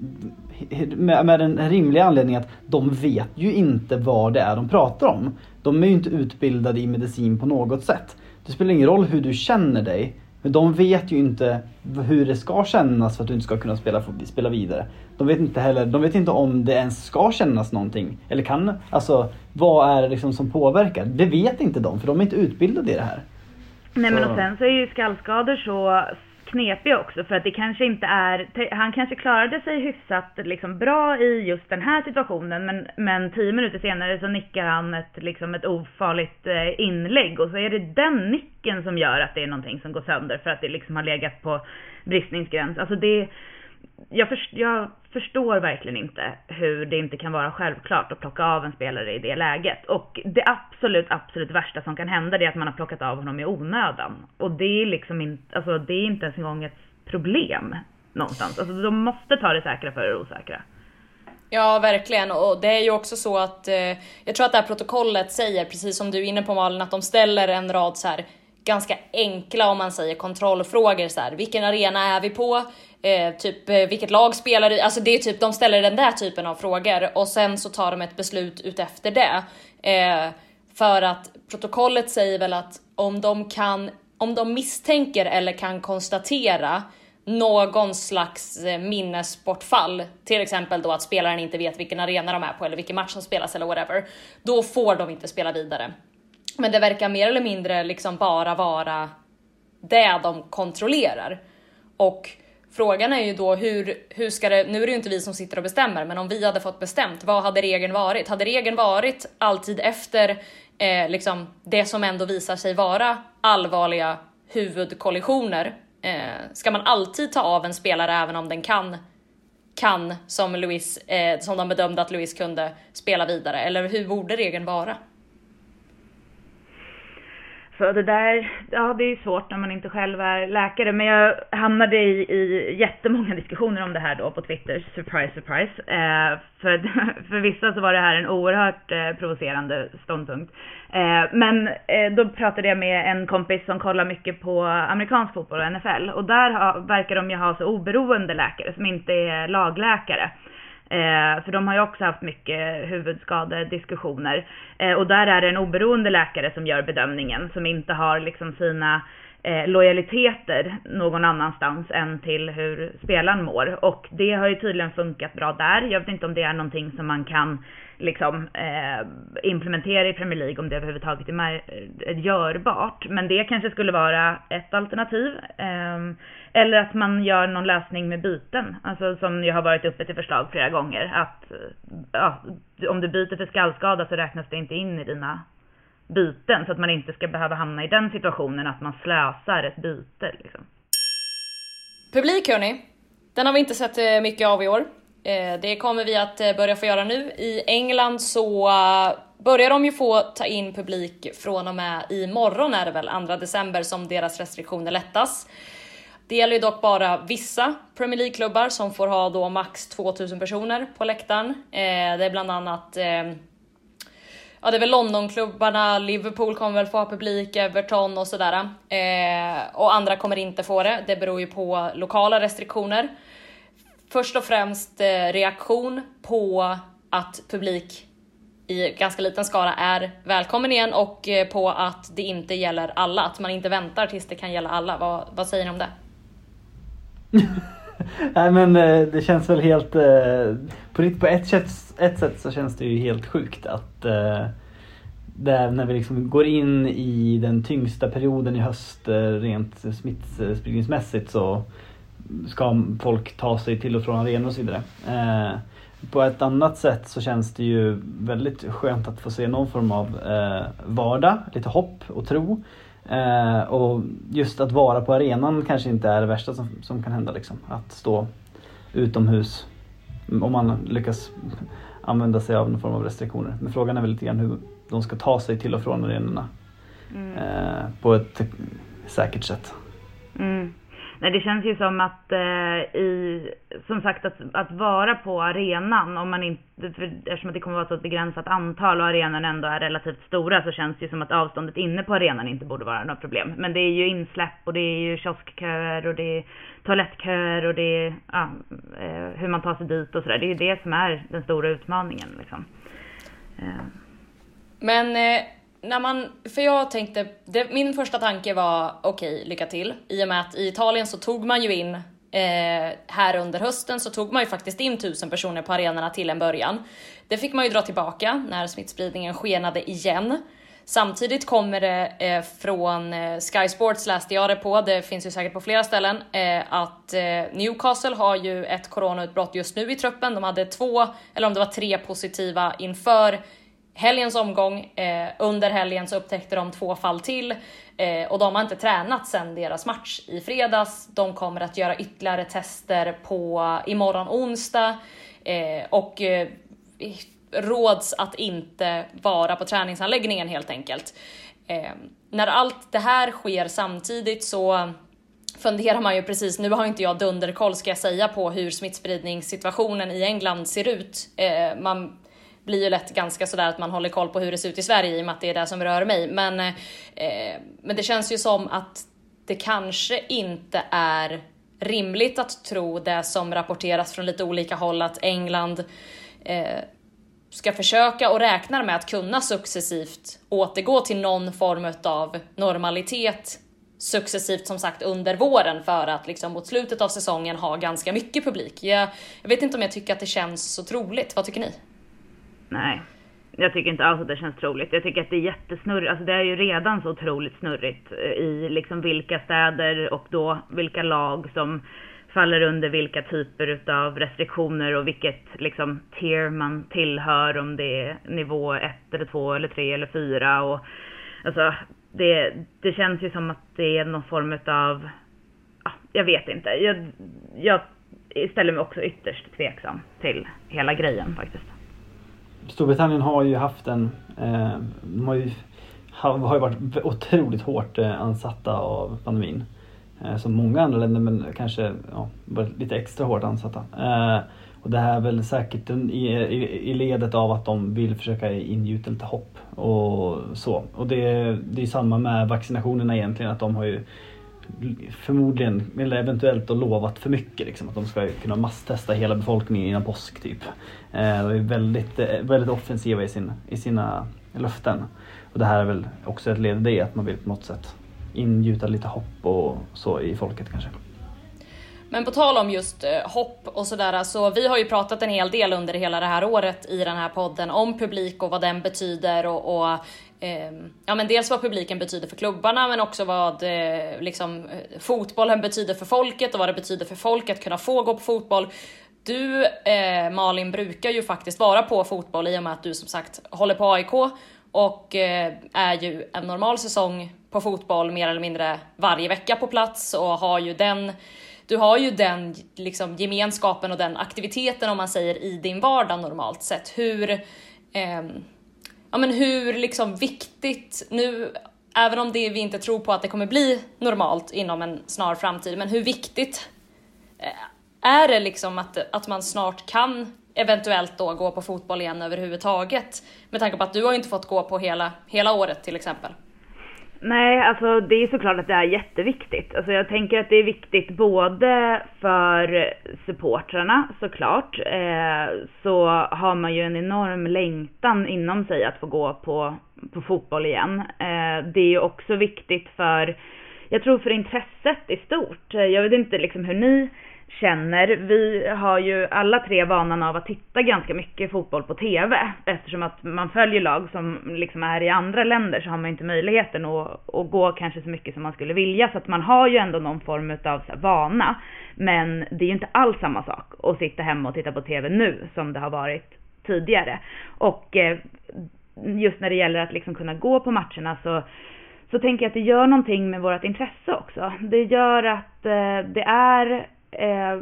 med, med den rimliga anledningen att de vet ju inte vad det är de pratar om. De är ju inte utbildade i medicin på något sätt. Det spelar ingen roll hur du känner dig, men de vet ju inte hur det ska kännas för att du inte ska kunna spela, spela vidare. De vet inte heller, de vet inte om det ens ska kännas någonting. Eller kan, alltså vad är det liksom som påverkar? Det vet inte de, för de är inte utbildade i det här. Nej, så. Men och sen så är ju skallskador så knepiga också, för att det kanske inte är, han kanske klarade sig hyfsat liksom bra i just den här situationen, men, men tio minuter senare så nickar han ett, liksom ett ofarligt inlägg, och så är det den nicken som gör att det är någonting som går sönder för att det liksom har legat på bristningsgräns. Alltså det, jag, för, jag förstår verkligen inte hur det inte kan vara självklart att plocka av en spelare i det läget. Och det absolut, absolut värsta som kan hända är att man har plockat av honom i onödan. Och det är liksom inte, alltså det är inte ens en gång ett problem någonstans. Alltså de måste ta det säkra för det osäkra. Ja, verkligen. Och det är ju också så att eh, jag tror att det här protokollet säger, precis som du är inne på Malin, att de ställer en rad så här ganska enkla, om man säger, kontrollfrågor. Så här, vilken arena är vi på? Eh, typ eh, vilket lag spelar i? Alltså det är typ, de ställer den där typen av frågor och sen så tar de ett beslut ut efter det. Eh, för att protokollet säger väl att om de kan, om de misstänker eller kan konstatera någon slags minnesbortfall, till exempel då att spelaren inte vet vilken arena de är på eller vilken match som spelas eller whatever, då får de inte spela vidare. Men det verkar mer eller mindre liksom bara vara det de kontrollerar. Och frågan är ju då hur, hur ska det, nu är det ju inte vi som sitter och bestämmer, men om vi hade fått bestämt, vad hade regeln varit? Hade regeln varit alltid efter eh, liksom det som ändå visar sig vara allvarliga huvudkollisioner? Eh, ska man alltid ta av en spelare även om den kan, kan som, Luis, eh, som de bedömde att Luis kunde spela vidare? Eller hur borde regeln vara? Så det där, ja det är svårt när man inte själv är läkare, men jag hamnade i, i jättemånga diskussioner om det här då på Twitter, surprise surprise. Eh, för, för vissa så var det här en oerhört eh, provocerande ståndpunkt. Eh, men eh, då pratade jag med en kompis som kollar mycket på amerikansk fotboll och N F L, och där ha, verkar de ju ha så oberoende läkare som inte är lagläkare. Eh, för de har ju också haft mycket huvudskadediskussioner. Eh, och där är det en oberoende läkare som gör bedömningen, som inte har liksom sina eh, lojaliteter någon annanstans än till hur spelaren mår. Och det har ju tydligen funkat bra där. Jag vet inte om det är någonting som man kan liksom eh, implementera i Premier League, om det överhuvudtaget är mer, eh, görbart. Men det kanske skulle vara ett alternativ. Eh, eller att man gör någon lösning med byten. Alltså som jag har varit uppe till förslag flera gånger. Att ja, om du byter för skallskada så räknas det inte in i dina byten. Så att man inte ska behöva hamna i den situationen att man slösar ett byte. Liksom. Publik hörni, den har vi inte sett mycket av i år. Det kommer vi att börja få göra nu. I England så börjar de ju få ta in publik från och med imorgon, är det väl andra december som deras restriktioner lättas. Det gäller ju dock bara vissa Premier League-klubbar som får ha då max tvåtusen personer på läktaren. Det är bland annat, ja det är väl Londonklubbarna, Liverpool kommer väl få ha publik, Everton och sådär. Och andra kommer inte få det, det beror ju på lokala restriktioner. Först och främst reaktion på att publik i ganska liten skala är välkommen igen, och på att det inte gäller alla, att man inte väntar tills det kan gälla alla. Vad, vad säger ni om det? Nej men det känns väl helt på, på ett, sätt, ett sätt så känns det ju helt sjukt att där när vi liksom går in i den tyngsta perioden i höst rent smittspridningsmässigt, så ska folk ta sig till och från arenor och så vidare. Eh, på ett annat sätt så känns det ju väldigt skönt att få se någon form av eh, vardag, lite hopp och tro. Eh, och just att vara på arenan kanske inte är det värsta som, som kan hända. Liksom. Att stå utomhus, om man lyckas använda sig av någon form av restriktioner. Men frågan är väl lite grann hur de ska ta sig till och från arenorna mm. eh, på ett säkert sätt. Mm. Nej, det känns ju som att eh, i, som sagt att, att vara på arenan, om man inte, för, eftersom det kommer vara så ett begränsat antal och arenan ändå är relativt stora, så känns det ju som att avståndet inne på arenan inte borde vara något problem. Men det är ju insläpp och det är ju kioskköer och det är toalettköer och det är ja, eh, hur man tar sig dit och sådär. Det är ju det som är den stora utmaningen liksom. Eh. Men eh... När man, för jag tänkte, det, min första tanke var okej, okay, lycka till. I och med att i Italien så tog man ju in, eh, här under hösten så tog man ju faktiskt in tusen personer på arenorna till en början. Det fick man ju dra tillbaka när smittspridningen skenade igen. Samtidigt kommer det eh, från eh, Sky Sports, läste jag det på, det finns ju säkert på flera ställen, eh, att eh, Newcastle har ju ett coronautbrott just nu i truppen. De hade två, eller om det var tre positiva inför helgens omgång. Eh, under helgen så upptäckte de två fall till. Eh, och de har inte tränat sedan deras match i fredags. De kommer att göra ytterligare tester på imorgon onsdag. Eh, och eh, råds att inte vara på träningsanläggningen helt enkelt. Eh, när allt det här sker samtidigt så funderar man ju precis, nu har inte jag dunderkoll ska jag säga på hur smittspridningssituationen i England ser ut. Eh, man blir ju lätt ganska sådär att man håller koll på hur det ser ut i Sverige i och med att det är det som rör mig. Men, eh, men det känns ju som att det kanske inte är rimligt att tro det som rapporteras från lite olika håll, att England eh, ska försöka och räknar med att kunna successivt återgå till någon form av normalitet successivt, som sagt, under våren, för att liksom mot slutet av säsongen ha ganska mycket publik. Jag, jag vet inte om jag tycker att det känns så troligt. Vad tycker ni? Nej, jag tycker inte alls att det känns troligt. Jag tycker att det är jättesnurrigt. Alltså det är ju redan så otroligt snurrigt i liksom vilka städer och då vilka lag som faller under vilka typer av restriktioner och vilket liksom tier man tillhör, om det är nivå ett eller två eller tre eller fyra. Och alltså det, det känns ju som att det är någon form av, ja, jag vet inte. Jag, jag ställer mig också ytterst tveksam till hela grejen faktiskt. Storbritannien har ju haft en, eh, de har ju, har ju varit otroligt hårt eh, ansatta av pandemin. Eh, som många andra länder, men kanske ja, lite extra hårt ansatta. Eh, och det här är väl säkert en, i, i, i ledet av att de vill försöka ingjuta lite hopp och så. Och det, det är samma med vaccinationerna egentligen, att de har ju förmodligen, eller eventuellt, och lovat för mycket liksom, att de ska kunna masstesta hela befolkningen innan påsk typ. Eh, de är väldigt, väldigt offensiva i, sin, i sina löften. Och det här är väl också ett led i det, att man vill på något sätt ingjuta lite hopp och så i folket kanske. Men på tal om just eh, hopp och sådär, så vi har ju pratat en hel del under hela det här året i den här podden om publik och vad den betyder och, och eh, ja, men dels vad publiken betyder för klubbarna, men också vad eh, liksom, fotbollen betyder för folket och vad det betyder för folk att kunna få gå på fotboll. Du, eh, Malin, brukar ju faktiskt vara på fotboll i och med att du som sagt håller på A I K och eh, är ju en normal säsong på fotboll mer eller mindre varje vecka på plats och har ju den Du har ju den liksom, gemenskapen och den aktiviteten, om man säger, i din vardag normalt sett. Hur, eh, ja, men hur liksom, viktigt, nu, även om det, vi inte tror på att det kommer bli normalt inom en snar framtid, men hur viktigt eh, är det liksom att, att man snart kan eventuellt då gå på fotboll igen överhuvudtaget? Med tanke på att du har inte fått gå på hela, hela året till exempel. Nej, alltså det är såklart att det är jätteviktigt. Alltså jag tänker att det är viktigt både för supportrarna såklart. Eh, så har man ju en enorm längtan inom sig att få gå på, på fotboll igen. Eh, det är ju också viktigt för, jag tror för intresset i stort. Jag vet inte liksom hur ni känner. Vi har ju alla tre vanan av att titta ganska mycket fotboll på tv. Eftersom att man följer lag som liksom är i andra länder, så har man inte möjligheten att, att gå kanske så mycket som man skulle vilja. Så att man har ju ändå någon form av så här vana. Men det är ju inte alls samma sak att sitta hemma och titta på tv nu som det har varit tidigare. Och eh, just när det gäller att liksom kunna gå på matcherna, så så tänker jag att det gör någonting med vårt intresse också. Det gör att eh, det är Eh,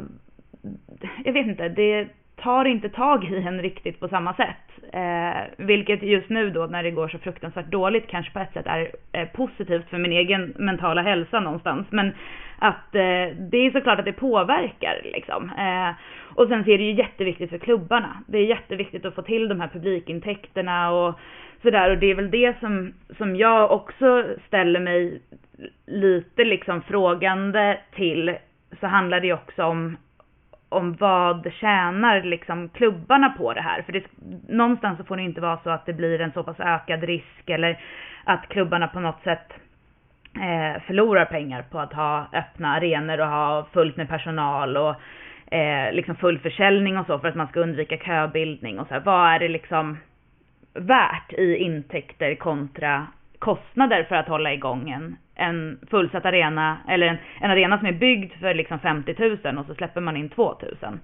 jag vet inte, det tar inte tag i en riktigt på samma sätt, eh, vilket just nu då när det går så fruktansvärt dåligt kanske på ett sätt är eh, positivt för min egen mentala hälsa någonstans, men att eh, det är såklart att det påverkar liksom. eh, och sen så är det ju jätteviktigt för klubbarna, det är jätteviktigt att få till de här publikintäkterna och sådär, och det är väl det som, som jag också ställer mig lite liksom frågande till. Så handlar det också om, om vad tjänar liksom klubbarna på det här. För det, någonstans så får det inte vara så att det blir en så pass ökad risk, eller att klubbarna på något sätt eh, förlorar pengar på att ha öppna arenor och ha fullt med personal och eh, liksom full försäljning och så, för att man ska undvika köbildning och så här. Vad är det liksom värt i intäkter kontra kostnader för att hålla igång en, en fullsatt arena, eller en, en arena som är byggd för liksom femtio tusen och så släpper man in två tusen.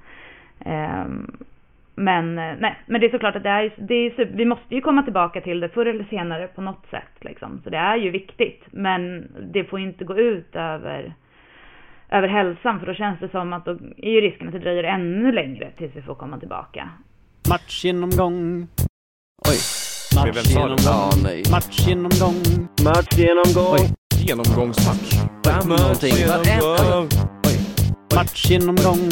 Um, men nej, men det är såklart att det är, det är, vi måste ju komma tillbaka till det förr eller senare på något sätt liksom. Så det är ju viktigt, men det får inte gå ut över över hälsan, för då känns det som att då är ju risken att det dröjer ännu längre tills vi får komma tillbaka. Matchgenomgång. Oj. Matchgenomgång. Ja, nej. Matchgenomgång. Matchgenomgång. Oj. Genomgångsmatch. Bam, någonting. Matchgenomgång. Matchgenomgång.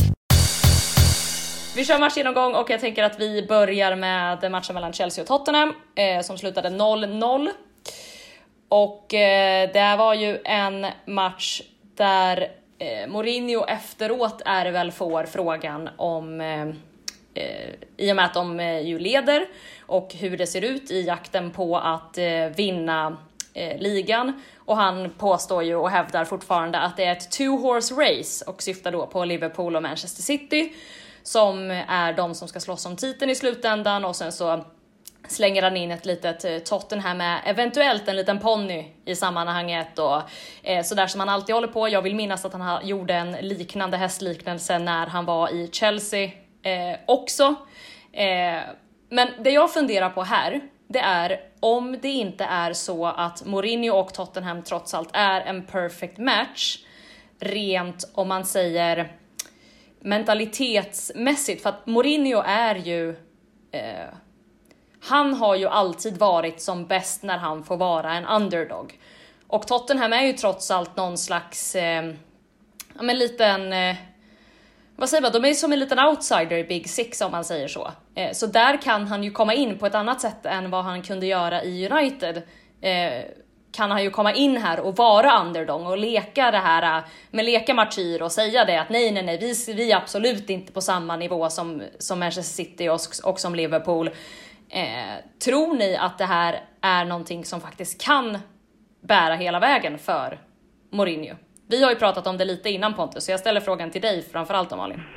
Vi kör matchgenomgång och jag tänker att vi börjar med matchen mellan Chelsea och Tottenham eh, som slutade noll noll. Och eh, det var ju en match där eh, Mourinho efteråt är väl får frågan om eh, eh, i och med att de eh, ju leder och hur det ser ut i jakten på att eh, vinna eh, ligan. Och han påstår ju och hävdar fortfarande att det är ett two horse race och syftar då på Liverpool och Manchester City som är de som ska slåss om titeln i slutändan, och sen så slänger han in ett litet Tottenham med eventuellt en liten ponny i sammanhanget och eh, sådär som han alltid håller på. Jag vill minnas att han ha, gjorde en liknande hästliknelse när han var i Chelsea eh, också. Eh, men det jag funderar på här, det är om det inte är så att Mourinho och Tottenham trots allt är en perfect match rent om man säger mentalitetsmässigt, för att Mourinho är ju eh, han har ju alltid varit som bäst när han får vara en underdog, och Tottenham är ju trots allt någon slags eh, ja men liten eh, vad säger man, de är som en liten outsider i Big Six om man säger så. Eh, så där kan han ju komma in på ett annat sätt än vad han kunde göra i United. Eh, kan han ju komma in här och vara underdog och leka det här med leka martyr och säga det att nej nej nej vi, vi är absolut inte på samma nivå som, som Manchester City och, och som Liverpool. Eh, tror ni att det här är någonting som faktiskt kan bära hela vägen för Mourinho? Vi har ju pratat om det lite innan, Pontus, så jag ställer frågan till dig framförallt om Malin.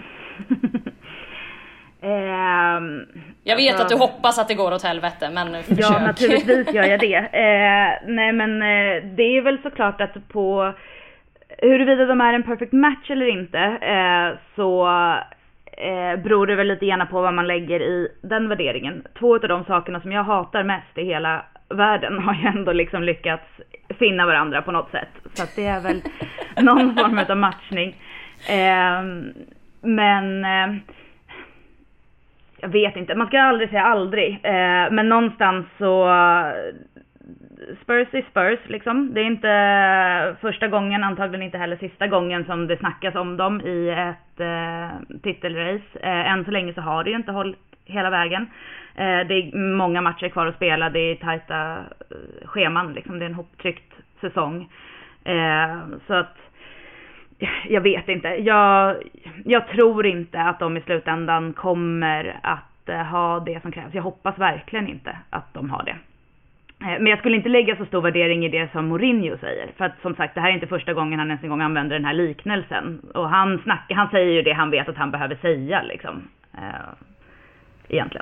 Um, jag vet alltså, att du hoppas att det går åt helvete, men försök. Ja, naturligtvis gör jag det. Uh, nej, men uh, det är väl såklart att på huruvida de är en perfect match eller inte uh, så uh, beror det väl lite grann på vad man lägger i den värderingen. Två av de sakerna som jag hatar mest i hela världen har ju ändå liksom lyckats finna varandra på något sätt. Så att det är väl någon form av matchning. Uh, men... Uh, Jag vet inte, man ska aldrig säga aldrig, eh, men någonstans så Spurs är Spurs liksom. Det är inte första gången, antagligen inte heller sista gången som det snackas om dem i ett eh, titelrace. Eh, än så länge så har det ju inte hållit hela vägen. Eh, det är många matcher kvar att spela, det är tajta eh, scheman liksom, det är en hoptryckt säsong. Eh, så att jag vet inte. Jag, jag tror inte att de i slutändan kommer att uh, ha det som krävs. Jag hoppas verkligen inte att de har det. Uh, men jag skulle inte lägga så stor värdering i det som Mourinho säger. För att som sagt, det här är inte första gången han ens en gång använder den här liknelsen. Och han, snackar, han säger ju det han vet att han behöver säga liksom. Uh, egentligen.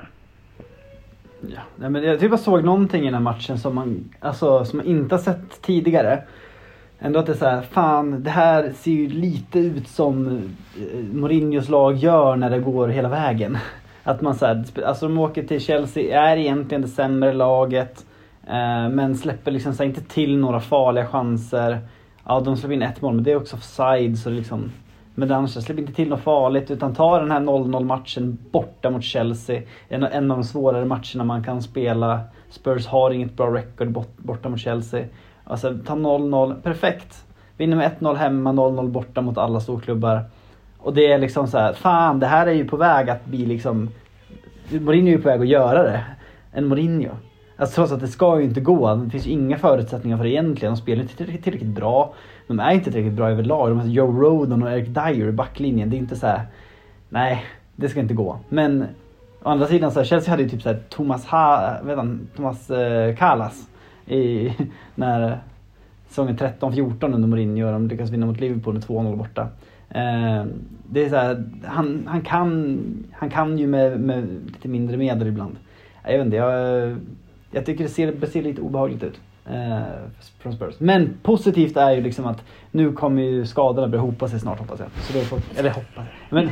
Ja, nej, men jag typ jag såg någonting i den här matchen som man, alltså, som man inte har sett tidigare. Ändå att det är så här, fan, det här ser ju lite ut som Mourinhos lag gör när det går hela vägen. Att man så här, alltså de åker till Chelsea, är egentligen det sämre laget, eh, men släpper liksom så här, inte till några farliga chanser. Ja, de släpper in ett mål, men det är också offside, så liksom, men annars släpper inte till något farligt, utan tar den här noll noll matchen borta mot Chelsea. En, en av de svårare matcherna man kan spela. Spurs har inget bra record bort, borta mot Chelsea. Alltså ta noll noll, perfekt. Vinner med ett noll hemma, noll noll borta mot alla storklubbar. Och det är liksom så här, fan, det här är ju på väg att bli liksom, Mourinho är ju på väg att göra det. En Mourinho. Alltså trots att det ska ju inte gå, det finns ju inga förutsättningar för det egentligen. De spelar inte tillräckligt, tillräckligt bra. De är inte tillräckligt bra överlag. De har Joe Rodon och Eric Dyer i backlinjen. Det är inte så här, nej, det ska inte gå. Men å andra sidan så här, Chelsea hade ju typ så här Thomas ha, vet han, Thomas eh, Kalas i när säsongen tretton fjorton under Mourinho, de lyckas vinna mot Liverpool med två noll borta. Eh, det är så här, han han kan han kan ju med, med lite mindre medel ibland. Jag vet inte, jag jag tycker det ser, det ser lite obehagligt ut eh, från Spurs. Men positivt är ju liksom att nu kommer ju skadorna börja hopa sig snart, hoppas jag. Så då får, eller hoppas. Men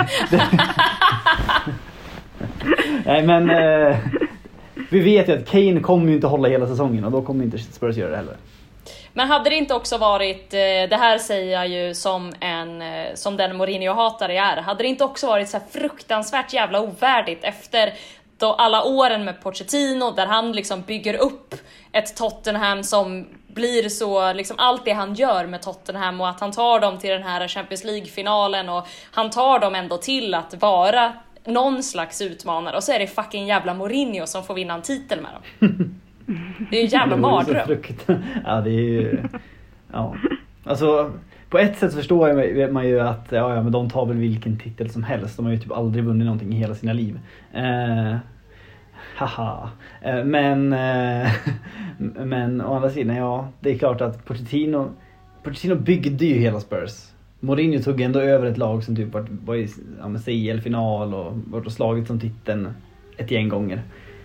nej, men eh, vi vet ju att Kane kommer ju inte hålla hela säsongen, och då kommer inte Spurs göra det heller. Men hade det inte också varit, det här säger jag ju som en som den Mourinho-hatare jag är, hade det inte också varit så här fruktansvärt jävla ovärdigt efter då alla åren med Pochettino där han liksom bygger upp ett Tottenham som blir så, liksom allt det han gör med Tottenham och att han tar dem till den här Champions League-finalen och han tar dem ändå till att vara någon slags utmanare och så är det fucking jävla Mourinho som får vinna en titel med dem. Det är ju en jävla mardröm. Ja, det är ju... Ja. Alltså, på ett sätt förstår man ju att ja, ja, men de tar väl vilken titel som helst. De har ju typ aldrig vunnit någonting i hela sina liv. Eh, haha. Eh, men, eh, men å andra sidan, ja, det är klart att Pochettino, Pochettino byggde ju hela Spurs. Mourinho tog ändå över ett lag som typ var, var i ja, C L-final och var slagit som titeln ett gäng gånger.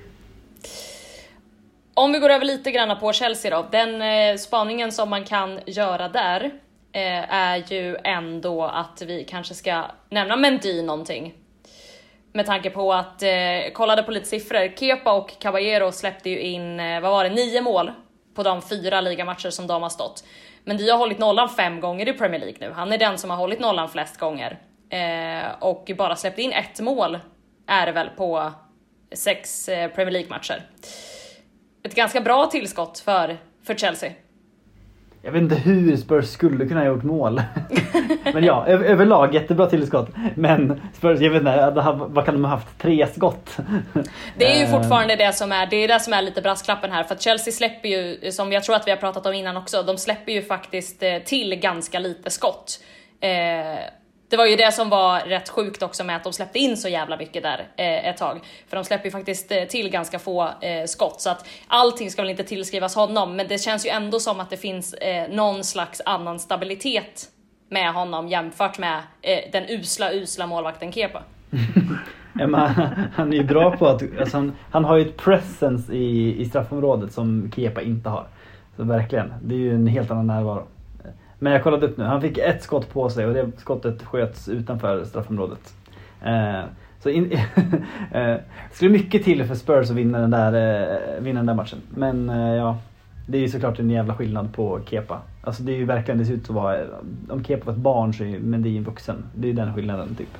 Om vi går över lite grann på Chelsea då. Den eh, spaningen som man kan göra där eh, är ju ändå att vi kanske ska nämna Mendy någonting. Med tanke på att, eh, kollade på lite siffror, Kepa och Caballero släppte ju in, eh, vad var det, nio mål på de fyra ligamatcher som de har stått. Men de har hållit nollan fem gånger i Premier League nu. Han är den som har hållit nollan flest gånger. Eh, och bara släppt in ett mål är det väl på sex eh, Premier League-matcher. Ett ganska bra tillskott för, för Chelsea. Jag vet inte hur Spurs skulle kunna ha gjort mål. Men ja, över, överlag jättebra tillskott. Men Spurs, jag vet inte, vad kan de ha haft? Tre skott? Det är ju fortfarande det som är, det är det som är lite brasklappen här. För att Chelsea släpper ju, som jag tror att vi har pratat om innan också, de släpper ju faktiskt till ganska lite skott. Eh, Det var ju det som var rätt sjukt också med att de släppte in så jävla mycket där eh, ett tag. För de släpper ju faktiskt eh, till ganska få eh, skott. Så att allting ska väl inte tillskrivas honom. Men det känns ju ändå som att det finns eh, någon slags annan stabilitet med honom jämfört med eh, den usla, usla målvakten Kepa. Ja, men han är ju bra på att... Alltså han, han har ju ett presence i, i straffområdet som Kepa inte har. Så verkligen, det är ju en helt annan närvaro. Men jag kollade upp nu, han fick ett skott på sig och det skottet sköts utanför straffområdet. Eh, så in, eh, skulle mycket till för Spurs att vinna den där, eh, vinna den där matchen. Men eh, ja, det är ju såklart en jävla skillnad på Kepa. Alltså det är ju verkligen, det ser ut att vara, om Kepa var ett barn så är, men det är en vuxen. Det är den skillnaden typ.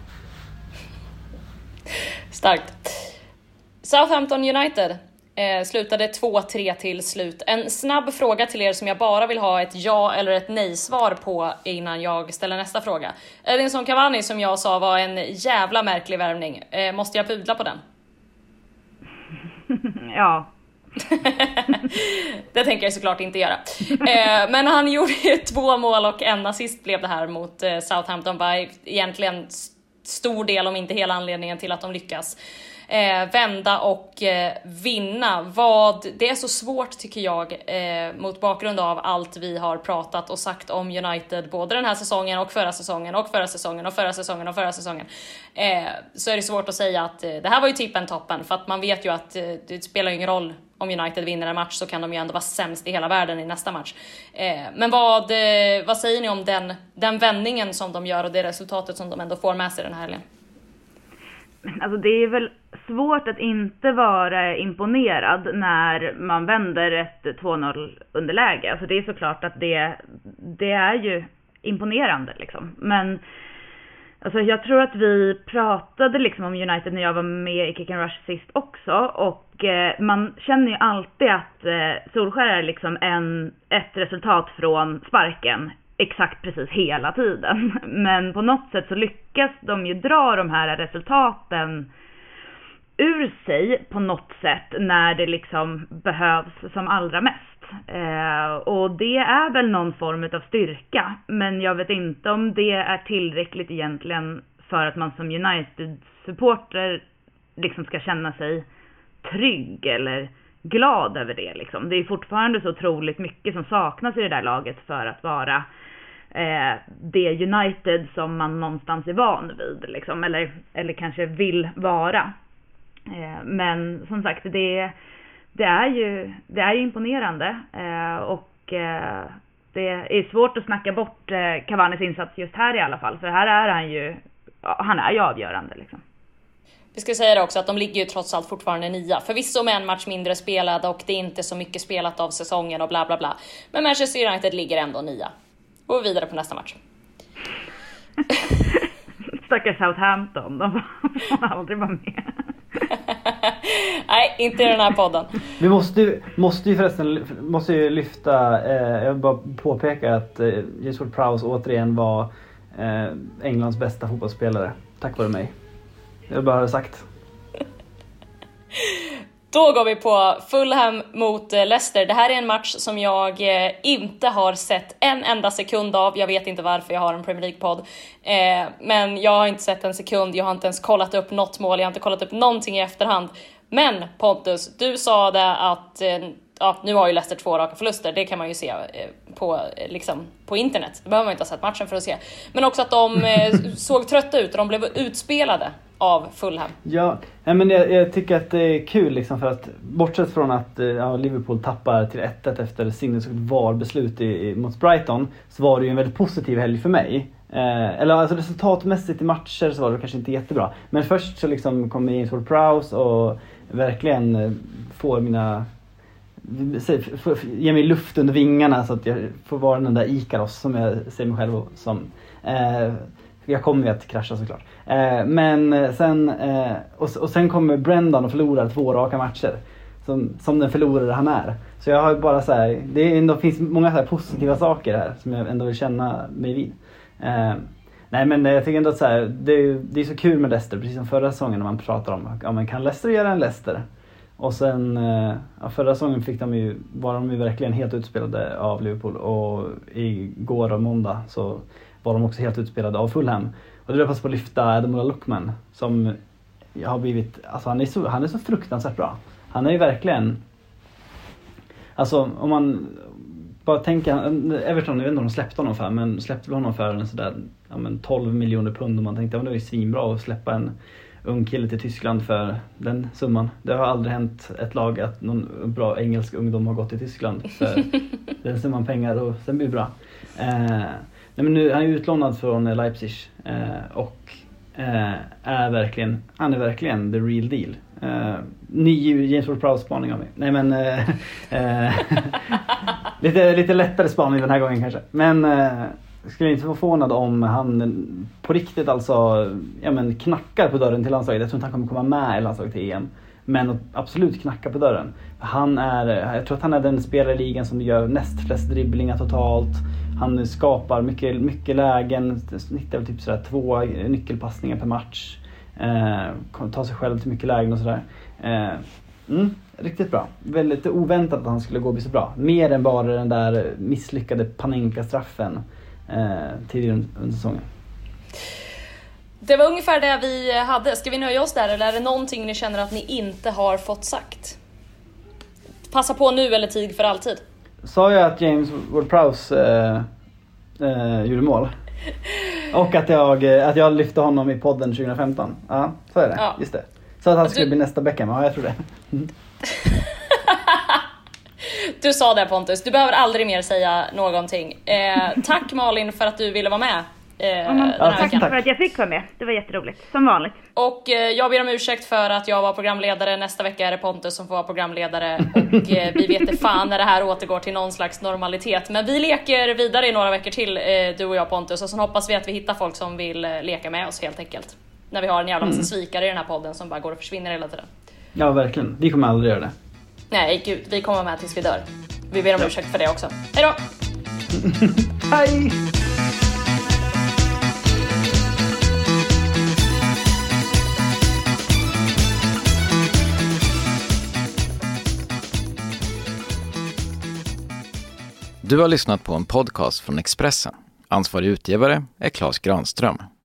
Starkt. Southampton United. Eh, slutade två tre till slut. En snabb fråga till er som jag bara vill ha ett ja eller ett nej-svar på innan jag ställer nästa fråga. Edinson Cavani, som jag sa, var en jävla märklig värvning. Eh, måste jag pudla på den? Ja. Det tänker jag såklart inte göra. Eh, men han gjorde ju två mål och en assist blev det här mot eh, Southampton. Var egentligen stor del, om inte hela anledningen till att de lyckas Eh, vända och eh, vinna. Vad, det är så svårt tycker jag eh, mot bakgrund av allt vi har pratat och sagt om United både den här säsongen och förra säsongen och förra säsongen och förra säsongen och förra säsongen eh, så är det svårt att säga att eh, det här var ju tippen toppen, för att man vet ju att eh, det spelar ingen roll om United vinner en match, så kan de ju ändå vara sämst i hela världen i nästa match. Eh, men vad, eh, vad säger ni om den, den vändningen som de gör och det resultatet som de ändå får med sig den här helgen? Alltså det är väl svårt att inte vara imponerad när man vänder ett två noll underläge. Alltså det är såklart att det, det är ju imponerande liksom. Men alltså jag tror att vi pratade liksom om United när jag var med i Kick and Rush sist också. Och eh, man känner ju alltid att eh, Solskär är liksom en, ett resultat från sparken. Exakt precis hela tiden. Men på något sätt så lyckas de ju dra de här resultaten ur sig på något sätt när det liksom behövs som allra mest. Eh, och det är väl någon form av styrka. Men jag vet inte om det är tillräckligt egentligen för att man som United-supporter liksom ska känna sig trygg eller glad över det liksom. Det är fortfarande så otroligt mycket som saknas i det där laget för att vara eh, det United som man någonstans är van vid liksom, eller, eller kanske vill vara. Eh, men som sagt, det, det är ju det är ju imponerande eh, och eh, det är svårt att snacka bort eh, Cavanis insats just här i alla fall, för här är han ju ja, han är ju avgörande liksom. Vi ska säga det också att de ligger ju trots allt fortfarande nia. Förvisso med en match mindre spelad och det är inte så mycket spelat av säsongen och bla bla bla. Men Manchester United ligger ändå nia. Går vidare på nästa match. Stackars Southampton, de får aldrig vara med. Nej, inte i den här podden. Vi måste ju, måste ju förresten måste ju lyfta, eh, jag vill bara påpeka att eh, James Ward-Prowse återigen var eh, Englands bästa fotbollsspelare. Tack vare mig. Jag vill bara ha sagt. Då går vi på Fulham mot Leicester. Det här är en match som jag inte har sett en enda sekund av. Jag vet inte varför, jag har en Premier League-podd. Eh, men jag har inte sett en sekund. Jag har inte ens kollat upp något mål. Jag har inte kollat upp någonting i efterhand. Men Pontus, du sa det att eh, ja, nu har ju Leicester två raka förluster. Det kan man ju se eh, på, eh, liksom, på internet. Det behöver man inte ha sett matchen för att se. Men också att de eh, såg trötta ut och de blev utspelade av Fulham. Ja, men jag, jag tycker att det är kul liksom, för att bortsett från att ja, Liverpool tappar till ett ett efter sinnessjukt VAR-beslut i, i, mot Brighton, så var det ju en väldigt positiv helg för mig. Eh, eller alltså resultatmässigt i matcher så var det kanske inte jättebra. Men först så liksom kom James Ward-Prowse och verkligen får mina ge mig luft under vingarna så att jag får vara den där Ikaros som jag ser mig själv som. Eh, Jag kommer ju att krascha såklart. Eh, men sen eh, och, och sen kommer Brendan och förlorar två raka matcher. Som, som den förlorare han är. Så jag har bara så här, det är ändå, finns många så här positiva saker här som jag ändå vill känna mig vid. Eh, nej men jag tycker ändå att så här, det, är, det är så kul med Leicester, precis som förra säsongen när man pratar om, ja men kan Leicester göra en Leicester? Och sen eh, ja, förra säsongen fick de ju, var de ju verkligen helt utspelade av Liverpool. Och igår och måndag så var de också helt utspelade av Fulham. Och det vill jag passa på att lyfta Ademola Lookman som har blivit, alltså han är så, han är så fruktansvärt bra. Han är ju verkligen, alltså om man bara tänker, Everton, jag vet inte om de släppte honom för, men släppte honom för en sådär, ja men tolv miljoner pund, och man tänkte, ja men det är ju svinbra att släppa en ung kille till Tyskland för den summan. Det har aldrig hänt ett lag att någon bra engelsk ungdom har gått till Tyskland för den summan pengar och sen blir det bra. Eh, Nej, men nu, han är utlånad från Leipzig eh, och eh, är verkligen, han är verkligen the real deal. Eh, ny James Ward-Prowse-spaning av mig. Nej men eh, eh, lite, lite lättare spaning den här gången kanske. Men eh, skulle inte vara förvånad om han på riktigt alltså ja, men knackar på dörren till landslaget. Jag tror inte han kommer komma med i landslaget till E M. Men absolut knacka på dörren. Han är, jag tror att han är den spelare i ligan som gör näst flest dribblingar totalt. Han skapar mycket, mycket lägen, snittar väl typ sådär två nyckelpassningar per match. Eh, tar sig själv till mycket lägen och sådär. Eh, mm, riktigt bra. Väldigt oväntat att han skulle gå och bli så bra. Mer än bara den där misslyckade Panenka-straffen eh, tidigare under säsongen. Det var ungefär det vi hade. Ska vi nöja oss där, eller är det någonting ni känner att ni inte har fått sagt? Passa på nu eller tig för alltid. Sa jag att James Ward-Prowse eh, eh, gjorde mål? Och att jag, att jag lyfte honom i podden tjugo femton. Ja, så är det. Ja. Just det. Så att han skulle du... bli nästa Beckham. Ja, jag tror det. Mm. Du sa det, Pontus. Du behöver aldrig mer säga någonting. Eh, tack Malin för att du ville vara med. Eh, ja, men, ja, tack veckan. För att jag fick vara med. Det var jätteroligt, som vanligt. Och eh, jag ber om ursäkt för att jag var programledare. Nästa vecka är det Pontus som får vara programledare. Och eh, vi vet inte fan när det här återgår till någon slags normalitet. Men vi leker vidare i några veckor till, eh, du och jag Pontus. Och så hoppas vi att vi hittar folk som vill eh, leka med oss helt enkelt. När vi har en jävla massa mm. svikare i den här podden som bara går och försvinner hela tiden. Ja, verkligen. Vi kommer aldrig göra det. Nej, gud. Vi kommer med tills vi dör. Vi ber om ja. ursäkt för det också. Hej då! Hej! Du har lyssnat på en podcast från Expressen. Ansvarig utgivare är Claes Granström.